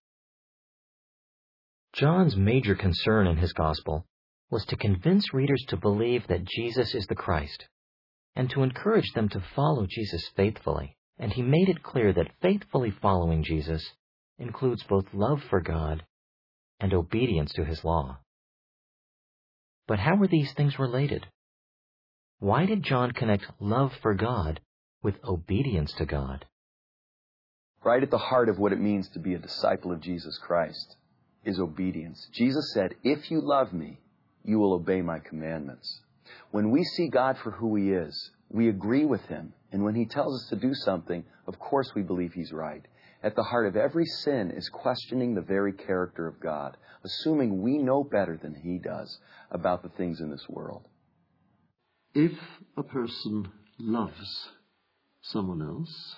John's major concern in his gospel was to convince readers to believe that Jesus is the Christ, and to encourage them to follow Jesus faithfully. And he made it clear that faithfully following Jesus includes both love for God and obedience to His law. But how were these things related? Why did John connect love for God with obedience to God? Right at the heart of what it means to be a disciple of Jesus Christ is obedience. Jesus said, "If you love me, you will obey my commandments." When we see God for who He is, we agree with Him. And when He tells us to do something, of course we believe He's right. At the heart of every sin is questioning the very character of God, assuming we know better than He does about the things in this world. If a person loves someone else,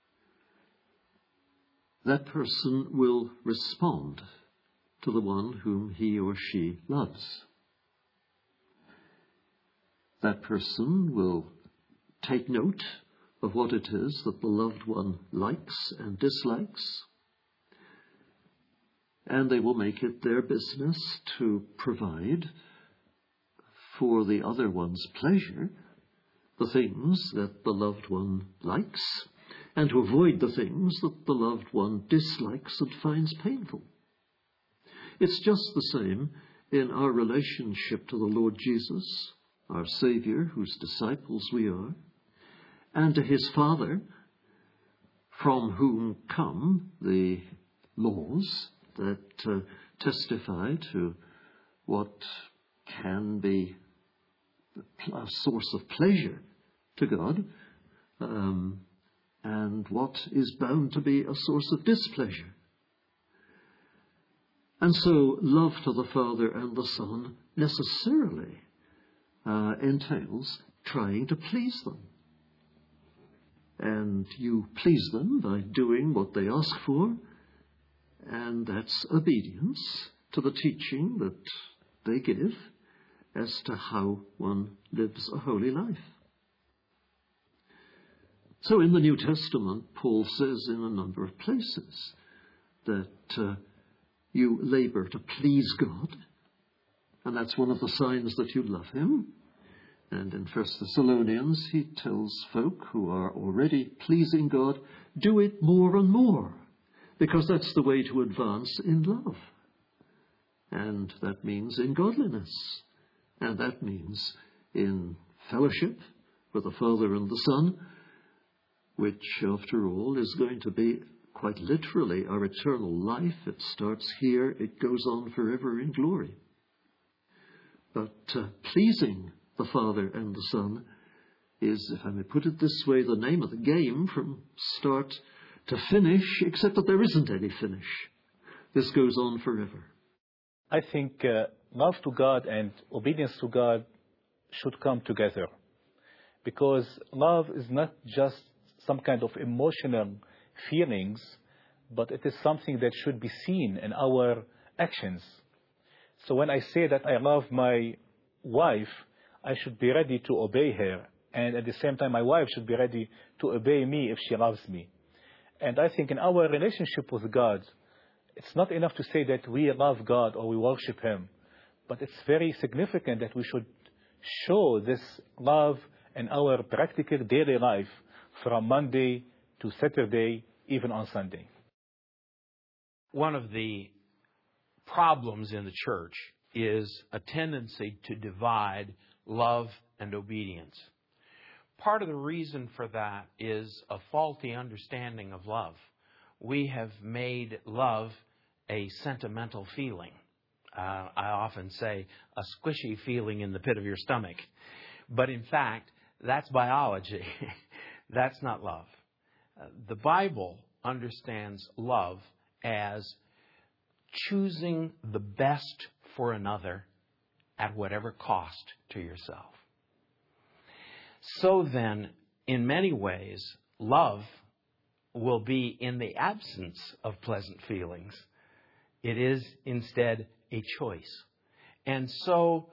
that person will respond to the one whom he or she loves. That person will take note of what it is that the loved one likes and dislikes, and they will make it their business to provide for the other one's pleasure the things that the loved one likes, and to avoid the things that the loved one dislikes and finds painful. It's just the same in our relationship to the Lord Jesus, our Savior, whose disciples we are, and to His Father, from whom come the laws that uh, testify to what can be a source of pleasure to God, um, and what is bound to be a source of displeasure. And so love to the Father and the Son necessarily uh, entails trying to please them. And you please them by doing what they ask for, and that's obedience to the teaching that they give as to how one lives a holy life. So in the New Testament, Paul says in a number of places that uh, you labor to please God, and that's one of the signs that you love Him. And in First Thessalonians, he tells folk who are already pleasing God, do it more and more, because that's the way to advance in love. And that means in godliness. And that means in fellowship with the Father and the Son, which, after all, is going to be quite literally our eternal life. It starts here, it goes on forever in glory. But uh, pleasing the Father and the Son is, if I may put it this way, the name of the game from start to finish, except that there isn't any finish. This goes on forever. I think uh, love to God and obedience to God should come together, because love is not just some kind of emotional feelings, but it is something that should be seen in our actions. So when I say that I love my wife, I should be ready to obey her, and at the same time my wife should be ready to obey me if she loves me. And I think in our relationship with God, it's not enough to say that we love God or we worship Him, but it's very significant that we should show this love in our practical daily life from Monday to Saturday, even on Sunday. One of the problems in the church is a tendency to divide love and obedience. Part of the reason for that is a faulty understanding of love. We have made love a sentimental feeling. Uh, I often say a squishy feeling in the pit of your stomach. But in fact, that's biology. That's not love. Uh, the Bible understands love as choosing the best for another at whatever cost to yourself. So then, in many ways, love will be in the absence of pleasant feelings. It is instead a choice. And so,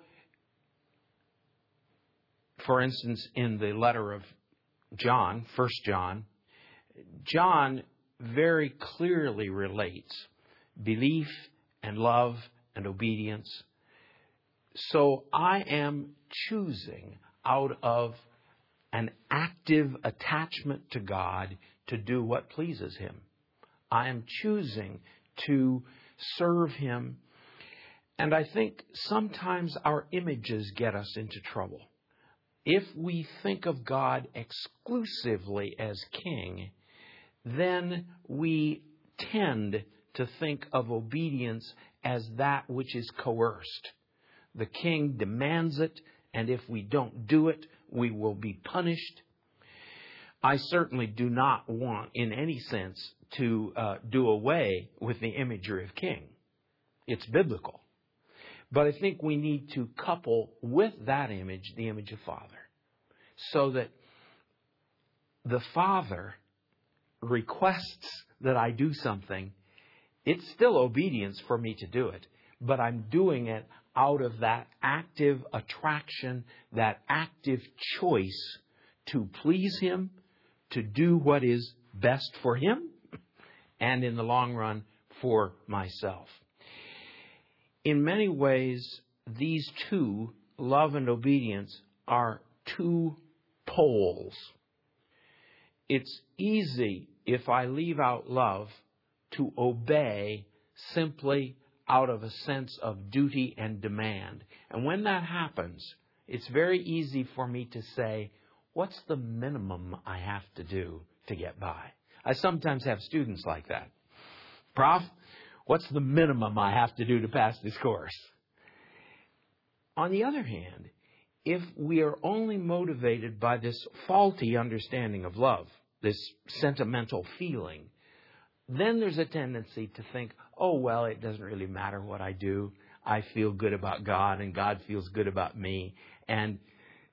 for instance, in the letter of John, First John, John very clearly relates belief and love and obedience. So I am choosing out of an active attachment to God to do what pleases Him. I am choosing to serve Him. And I think sometimes our images get us into trouble. If we think of God exclusively as King, then we tend to think of obedience as that which is coerced. The King demands it, and if we don't do it, we will be punished. I certainly do not want, in any sense, to uh, do away with the imagery of King. It's biblical. But I think we need to couple with that image the image of Father, so that the Father requests that I do something. It's still obedience for me to do it, but I'm doing it out of that active attraction, that active choice to please Him, to do what is best for Him, and in the long run, for myself. In many ways, these two, love and obedience, are two poles. It's easy, if I leave out love, to obey simply out of a sense of duty and demand. And when that happens, it's very easy for me to say, what's the minimum I have to do to get by? I sometimes have students like that. Prof, what's the minimum I have to do to pass this course? On the other hand, if we are only motivated by this faulty understanding of love, this sentimental feeling, then there's a tendency to think, oh, well, it doesn't really matter what I do. I feel good about God, and God feels good about me. And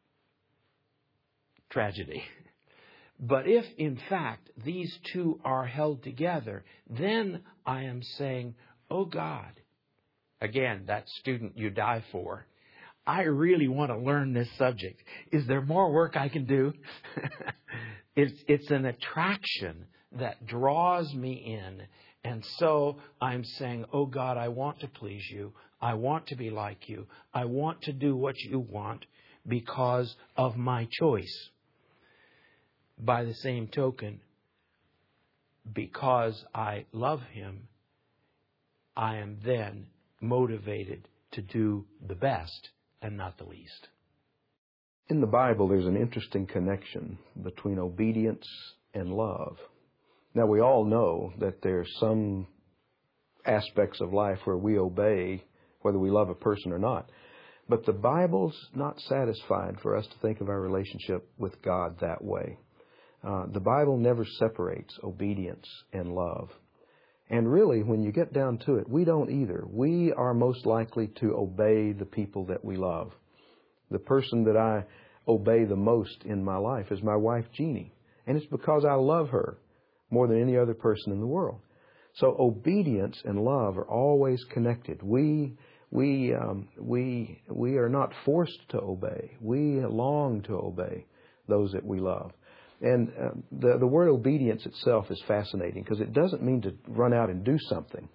tragedy. But if, in fact, these two are held together, then I am saying, oh, God, again, that student you die for, I really want to learn this subject. Is there more work I can do? it's, it's an attraction that draws me in. And so I'm saying, oh, God, I want to please you. I want to be like you. I want to do what you want because of my choice. By the same token, because I love Him, I am then motivated to do the best and not the least. In the Bible, there's an interesting connection between obedience and love. Now, we all know that there's some aspects of life where we obey whether we love a person or not. But the Bible's not satisfied for us to think of our relationship with God that way. Uh, the Bible never separates obedience and love. And really, when you get down to it, we don't either. We are most likely to obey the people that we love. The person that I obey the most in my life is my wife, Jeannie. And it's because I love her more than any other person in the world. So obedience and love are always connected. We we um, we we are not forced to obey. We long to obey those that we love. And uh, the, the word obedience itself is fascinating because it doesn't mean to run out and do something.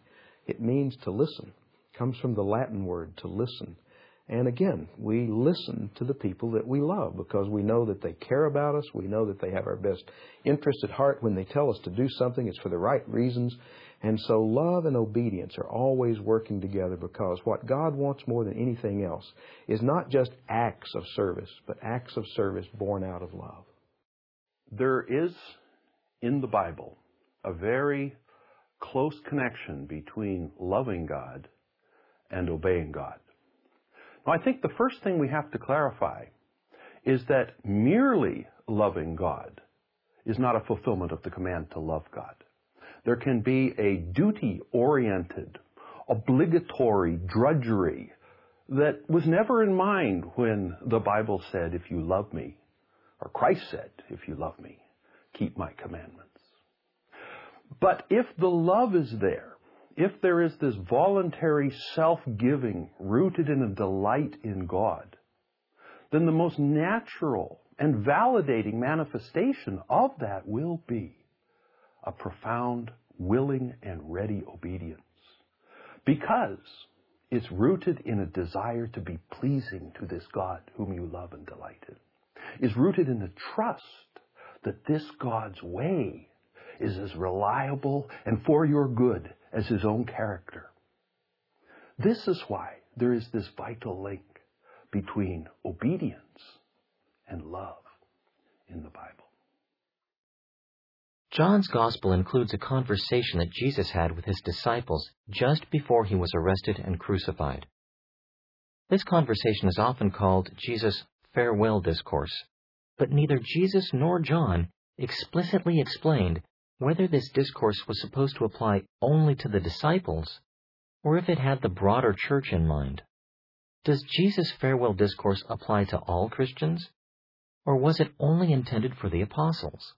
It means to listen. It comes from the Latin word to listen. And again, we listen to the people that we love because we know that they care about us. We know that they have our best interest at heart. When they tell us to do something, it's for the right reasons. And so love and obedience are always working together because what God wants more than anything else is not just acts of service, but acts of service born out of love. There is, in the Bible, a very close connection between loving God and obeying God. Now, I think the first thing we have to clarify is that merely loving God is not a fulfillment of the command to love God. There can be a duty-oriented, obligatory drudgery that was never in mind when the Bible said, if you love me, or Christ said, if you love me, keep my commandments. But if the love is there, if there is this voluntary self-giving rooted in a delight in God, then the most natural and validating manifestation of that will be a profound, willing, and ready obedience. Because it's rooted in a desire to be pleasing to this God whom you love and delight in. It's rooted in the trust that this God's way is as reliable and for your good as His own character. This is why there is this vital link between obedience and love in the Bible. John's Gospel includes a conversation that Jesus had with His disciples just before He was arrested and crucified. This conversation is often called Jesus' farewell discourse, but neither Jesus nor John explicitly explained whether this discourse was supposed to apply only to the disciples or if it had the broader church in mind. Does Jesus' farewell discourse apply to all Christians, or was it only intended for the apostles?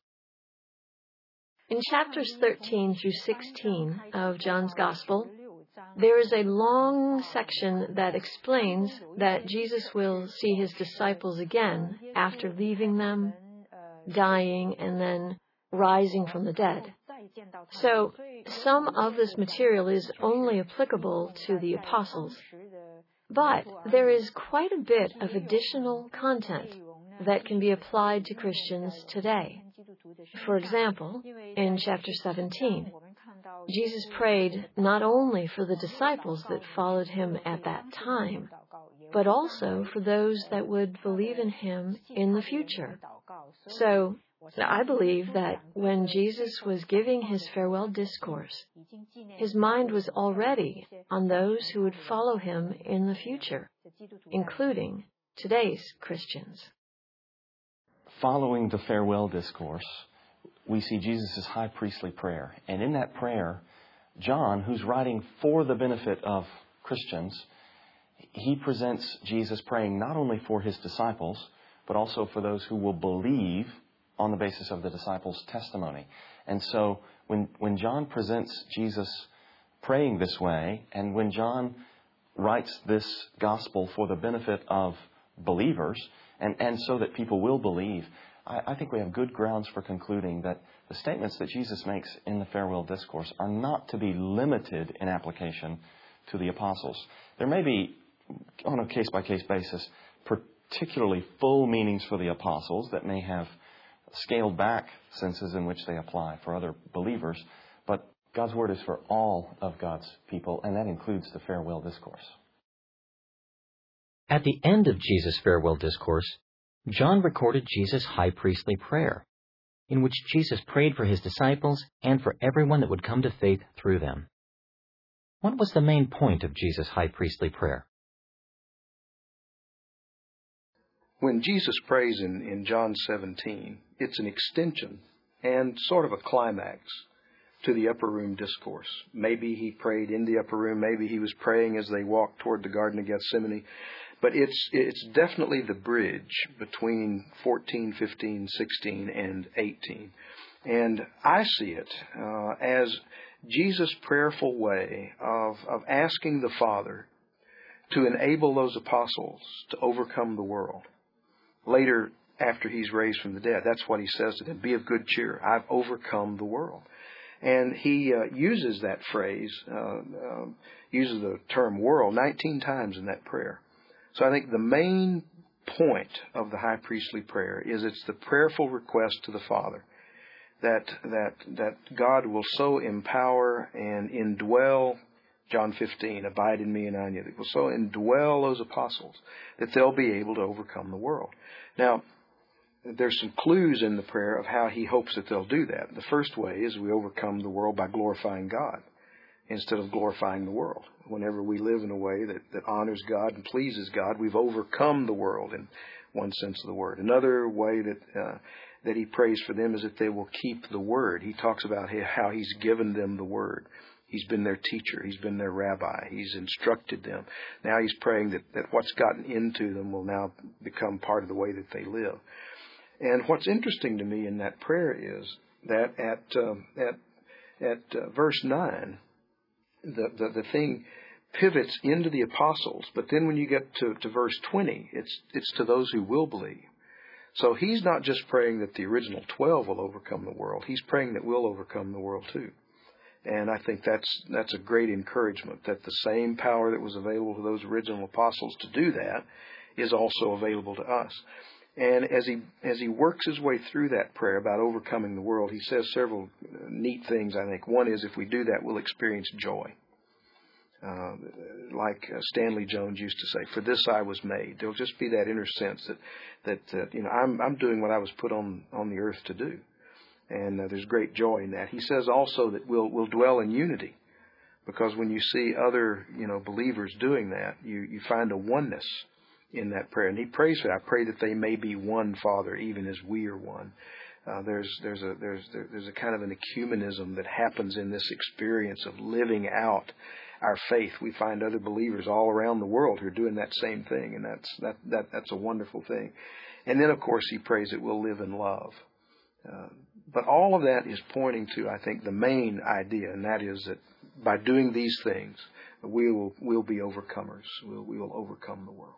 In chapters thirteen through sixteen of John's Gospel, there is a long section that explains that Jesus will see His disciples again after leaving them, dying, and then rising from the dead. So, some of this material is only applicable to the apostles. But there is quite a bit of additional content that can be applied to Christians today. For example, in chapter seventeen, Jesus prayed not only for the disciples that followed Him at that time, but also for those that would believe in Him in the future. So, I believe that when Jesus was giving His farewell discourse, His mind was already on those who would follow Him in the future, including today's Christians. Following the farewell discourse, we see Jesus' high priestly prayer. And in that prayer, John, who's writing for the benefit of Christians, he presents Jesus praying not only for His disciples, but also for those who will believe on the basis of the disciples' testimony. And so when, when John presents Jesus praying this way, and when John writes this gospel for the benefit of believers, and, and so that people will believe, I, I think we have good grounds for concluding that the statements that Jesus makes in the farewell discourse are not to be limited in application to the apostles. There may be, on a case-by-case basis, particularly full meanings for the apostles that may have scaled back senses in which they apply for other believers, but God's Word is for all of God's people, and that includes the farewell discourse. At the end of Jesus' farewell discourse, John recorded Jesus' high priestly prayer, in which Jesus prayed for His disciples and for everyone that would come to faith through them. What was the main point of Jesus' high priestly prayer? When Jesus prays in, in John seventeen, it's an extension and sort of a climax to the upper room discourse. Maybe He prayed in the upper room, maybe He was praying as they walked toward the Garden of Gethsemane, but it's it's definitely the bridge between fourteen, fifteen, sixteen, and eighteen. And I see it uh, as Jesus' prayerful way of, of asking the Father to enable those apostles to overcome the world. Later, after He's raised from the dead, that's what He says to them, be of good cheer, I've overcome the world. And he uh, uses that phrase, uh, uh, uses the term world nineteen times in that prayer. So I think the main point of the high priestly prayer is it's the prayerful request to the Father that that that God will so empower and indwell, John fifteen, abide in me and I in you, that will so indwell those apostles that they'll be able to overcome the world. Now, there's some clues in the prayer of how he hopes that they'll do that. The first way is we overcome the world by glorifying God instead of glorifying the world. Whenever we live in a way that, that honors God and pleases God, we've overcome the world in one sense of the word. Another way that uh, that he prays for them is that they will keep the word. He talks about how he's given them the word. He's been their teacher. He's been their rabbi. He's instructed them. Now he's praying that, that what's gotten into them will now become part of the way that they live. And what's interesting to me in that prayer is that at uh, at at uh, verse nine, the, the the thing pivots into the apostles, but then when you get to, to verse twenty, it's it's to those who will believe. So he's not just praying that the original twelve will overcome the world. He's praying that we'll overcome the world too. And I think that's that's a great encouragement, that the same power that was available to those original apostles to do that is also available to us. And as he as he works his way through that prayer about overcoming the world, he says several neat things, I think. One is if we do that, we'll experience joy. Uh, like uh, Stanley Jones used to say, "For this I was made." There'll just be that inner sense that that, that you know I'm I'm doing what I was put on on the earth to do, and uh, there's great joy in that. He says also that we'll we'll dwell in unity, because when you see other you know believers doing that, you you find a oneness in that prayer. And he prays for that. I pray that they may be one, Father, even as we are one. Uh, there's there's a there's there's a kind of an ecumenism that happens in this experience of living out our faith. We find other believers all around the world who are doing that same thing, and that's that that that's a wonderful thing. And then, of course, he prays that we'll live in love. Uh, but all of that is pointing to, I think, the main idea, and that is that by doing these things, we will we'll be overcomers. We'll, we will overcome the world.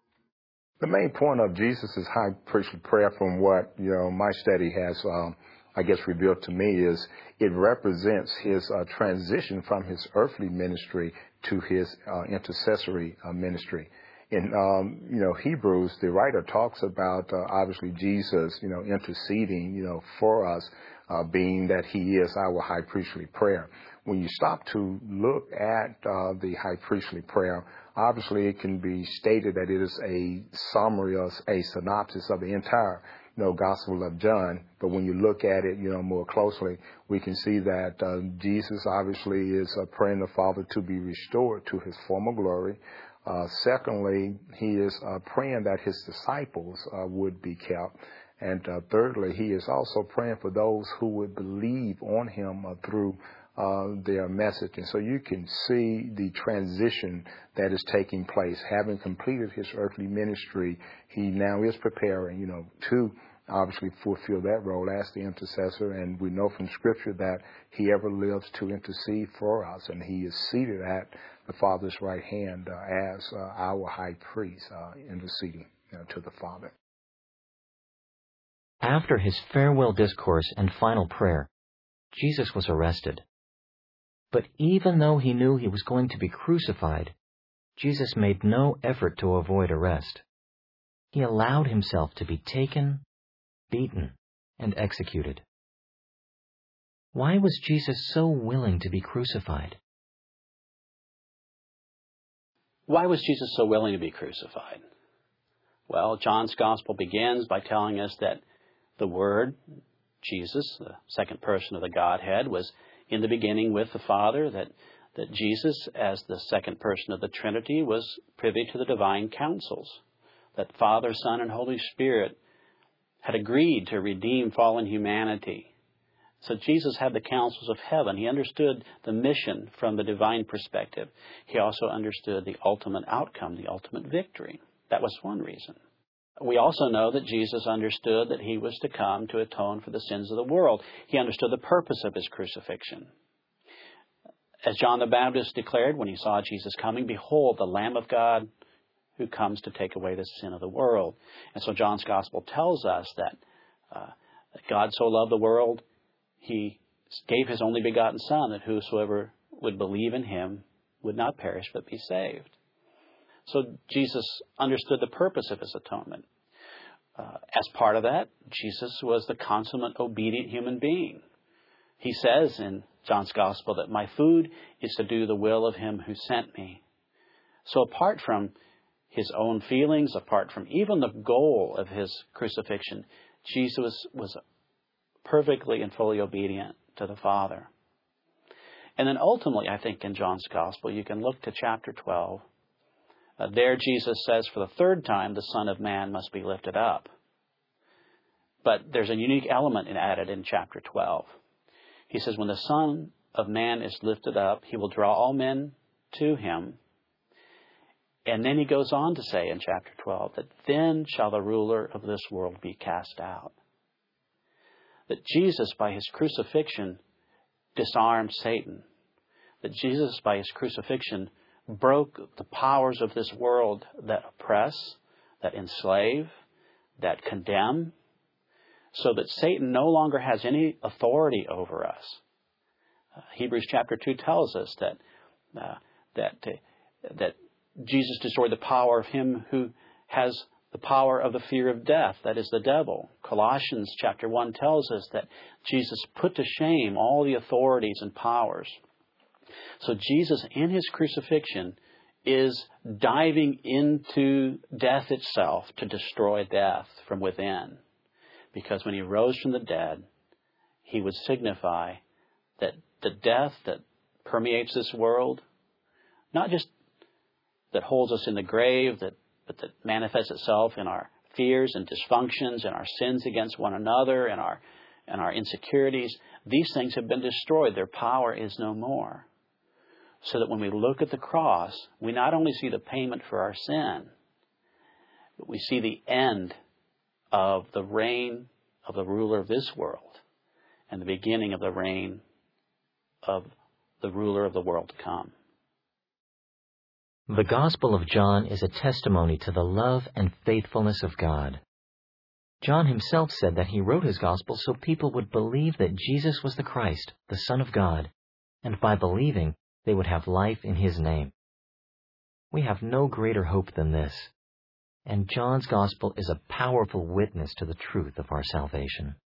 The main point of Jesus' high priestly prayer, from what you know my study has, um, I guess, revealed to me, is it represents his uh, transition from his earthly ministry to his uh, intercessory uh, ministry. In um, you know Hebrews, the writer talks about uh, obviously Jesus, you know, interceding, you know, for us, uh, being that he is our high priestly prayer. When you stop to look at uh, the high priestly prayer, obviously it can be stated that it is a summary or a synopsis of the entire, you know, Gospel of John. But when you look at it, you know, more closely, we can see that uh, Jesus obviously is uh, praying the Father to be restored to his former glory. Uh, secondly, he is uh, praying that his disciples uh, would be kept. And uh, thirdly, he is also praying for those who would believe on him uh, through Uh, their message. And so you can see the transition that is taking place. Having completed his earthly ministry, he now is preparing, you know, to obviously fulfill that role as the intercessor. And we know from Scripture that he ever lives to intercede for us. And he is seated at the Father's right hand uh, as uh, our high priest, uh, interceding you know, to the Father. After his farewell discourse and final prayer, Jesus was arrested. But even though he knew he was going to be crucified, Jesus made no effort to avoid arrest. He allowed himself to be taken, beaten, and executed. Why was Jesus so willing to be crucified? Why was Jesus so willing to be crucified? Well, John's Gospel begins by telling us that the Word, Jesus, the second person of the Godhead, was in the beginning with the Father, that, that Jesus, as the second person of the Trinity, was privy to the divine counsels, that Father, Son, and Holy Spirit had agreed to redeem fallen humanity. So Jesus had the counsels of heaven. He understood the mission from the divine perspective. He also understood the ultimate outcome, the ultimate victory. That was one reason. We also know that Jesus understood that he was to come to atone for the sins of the world. He understood the purpose of his crucifixion. As John the Baptist declared when he saw Jesus coming, "Behold, the Lamb of God who comes to take away the sin of the world." And so John's Gospel tells us that, uh, that God so loved the world, he gave His only begotten Son, that whosoever would believe in Him would not perish but be saved. So Jesus understood the purpose of His atonement. Uh, as part of that, Jesus was the consummate obedient human being. He says in John's Gospel that my food is to do the will of Him who sent me. So apart from His own feelings, apart from even the goal of His crucifixion, Jesus was perfectly and fully obedient to the Father. And then ultimately, I think in John's Gospel, you can look to chapter twelve. Uh, there Jesus says for the third time, the Son of Man must be lifted up. But there's a unique element in added in chapter twelve. He says, when the Son of Man is lifted up, He will draw all men to Him. And then He goes on to say in chapter twelve that then shall the ruler of this world be cast out. That Jesus, by His crucifixion, disarmed Satan. That Jesus, by His crucifixion, broke the powers of this world that oppress, that enslave, that condemn, so that Satan no longer has any authority over us. Uh, Hebrews chapter two tells us that uh, that uh, that Jesus destroyed the power of him who has the power of the fear of death, that is the devil. Colossians chapter one tells us that Jesus put to shame all the authorities and powers. So Jesus, in His crucifixion, is diving into death itself to destroy death from within. Because when He rose from the dead, He would signify that the death that permeates this world, not just that holds us in the grave, that but that manifests itself in our fears and dysfunctions and our sins against one another and our and our insecurities, these things have been destroyed. Their power is no more. So that when we look at the cross, we not only see the payment for our sin, but we see the end of the reign of the ruler of this world and the beginning of the reign of the ruler of the world to come. The Gospel of John is a testimony to the love and faithfulness of God. John himself said that he wrote his Gospel so people would believe that Jesus was the Christ, the Son of God, and by believing, they would have life in His name. We have no greater hope than this, and John's Gospel is a powerful witness to the truth of our salvation.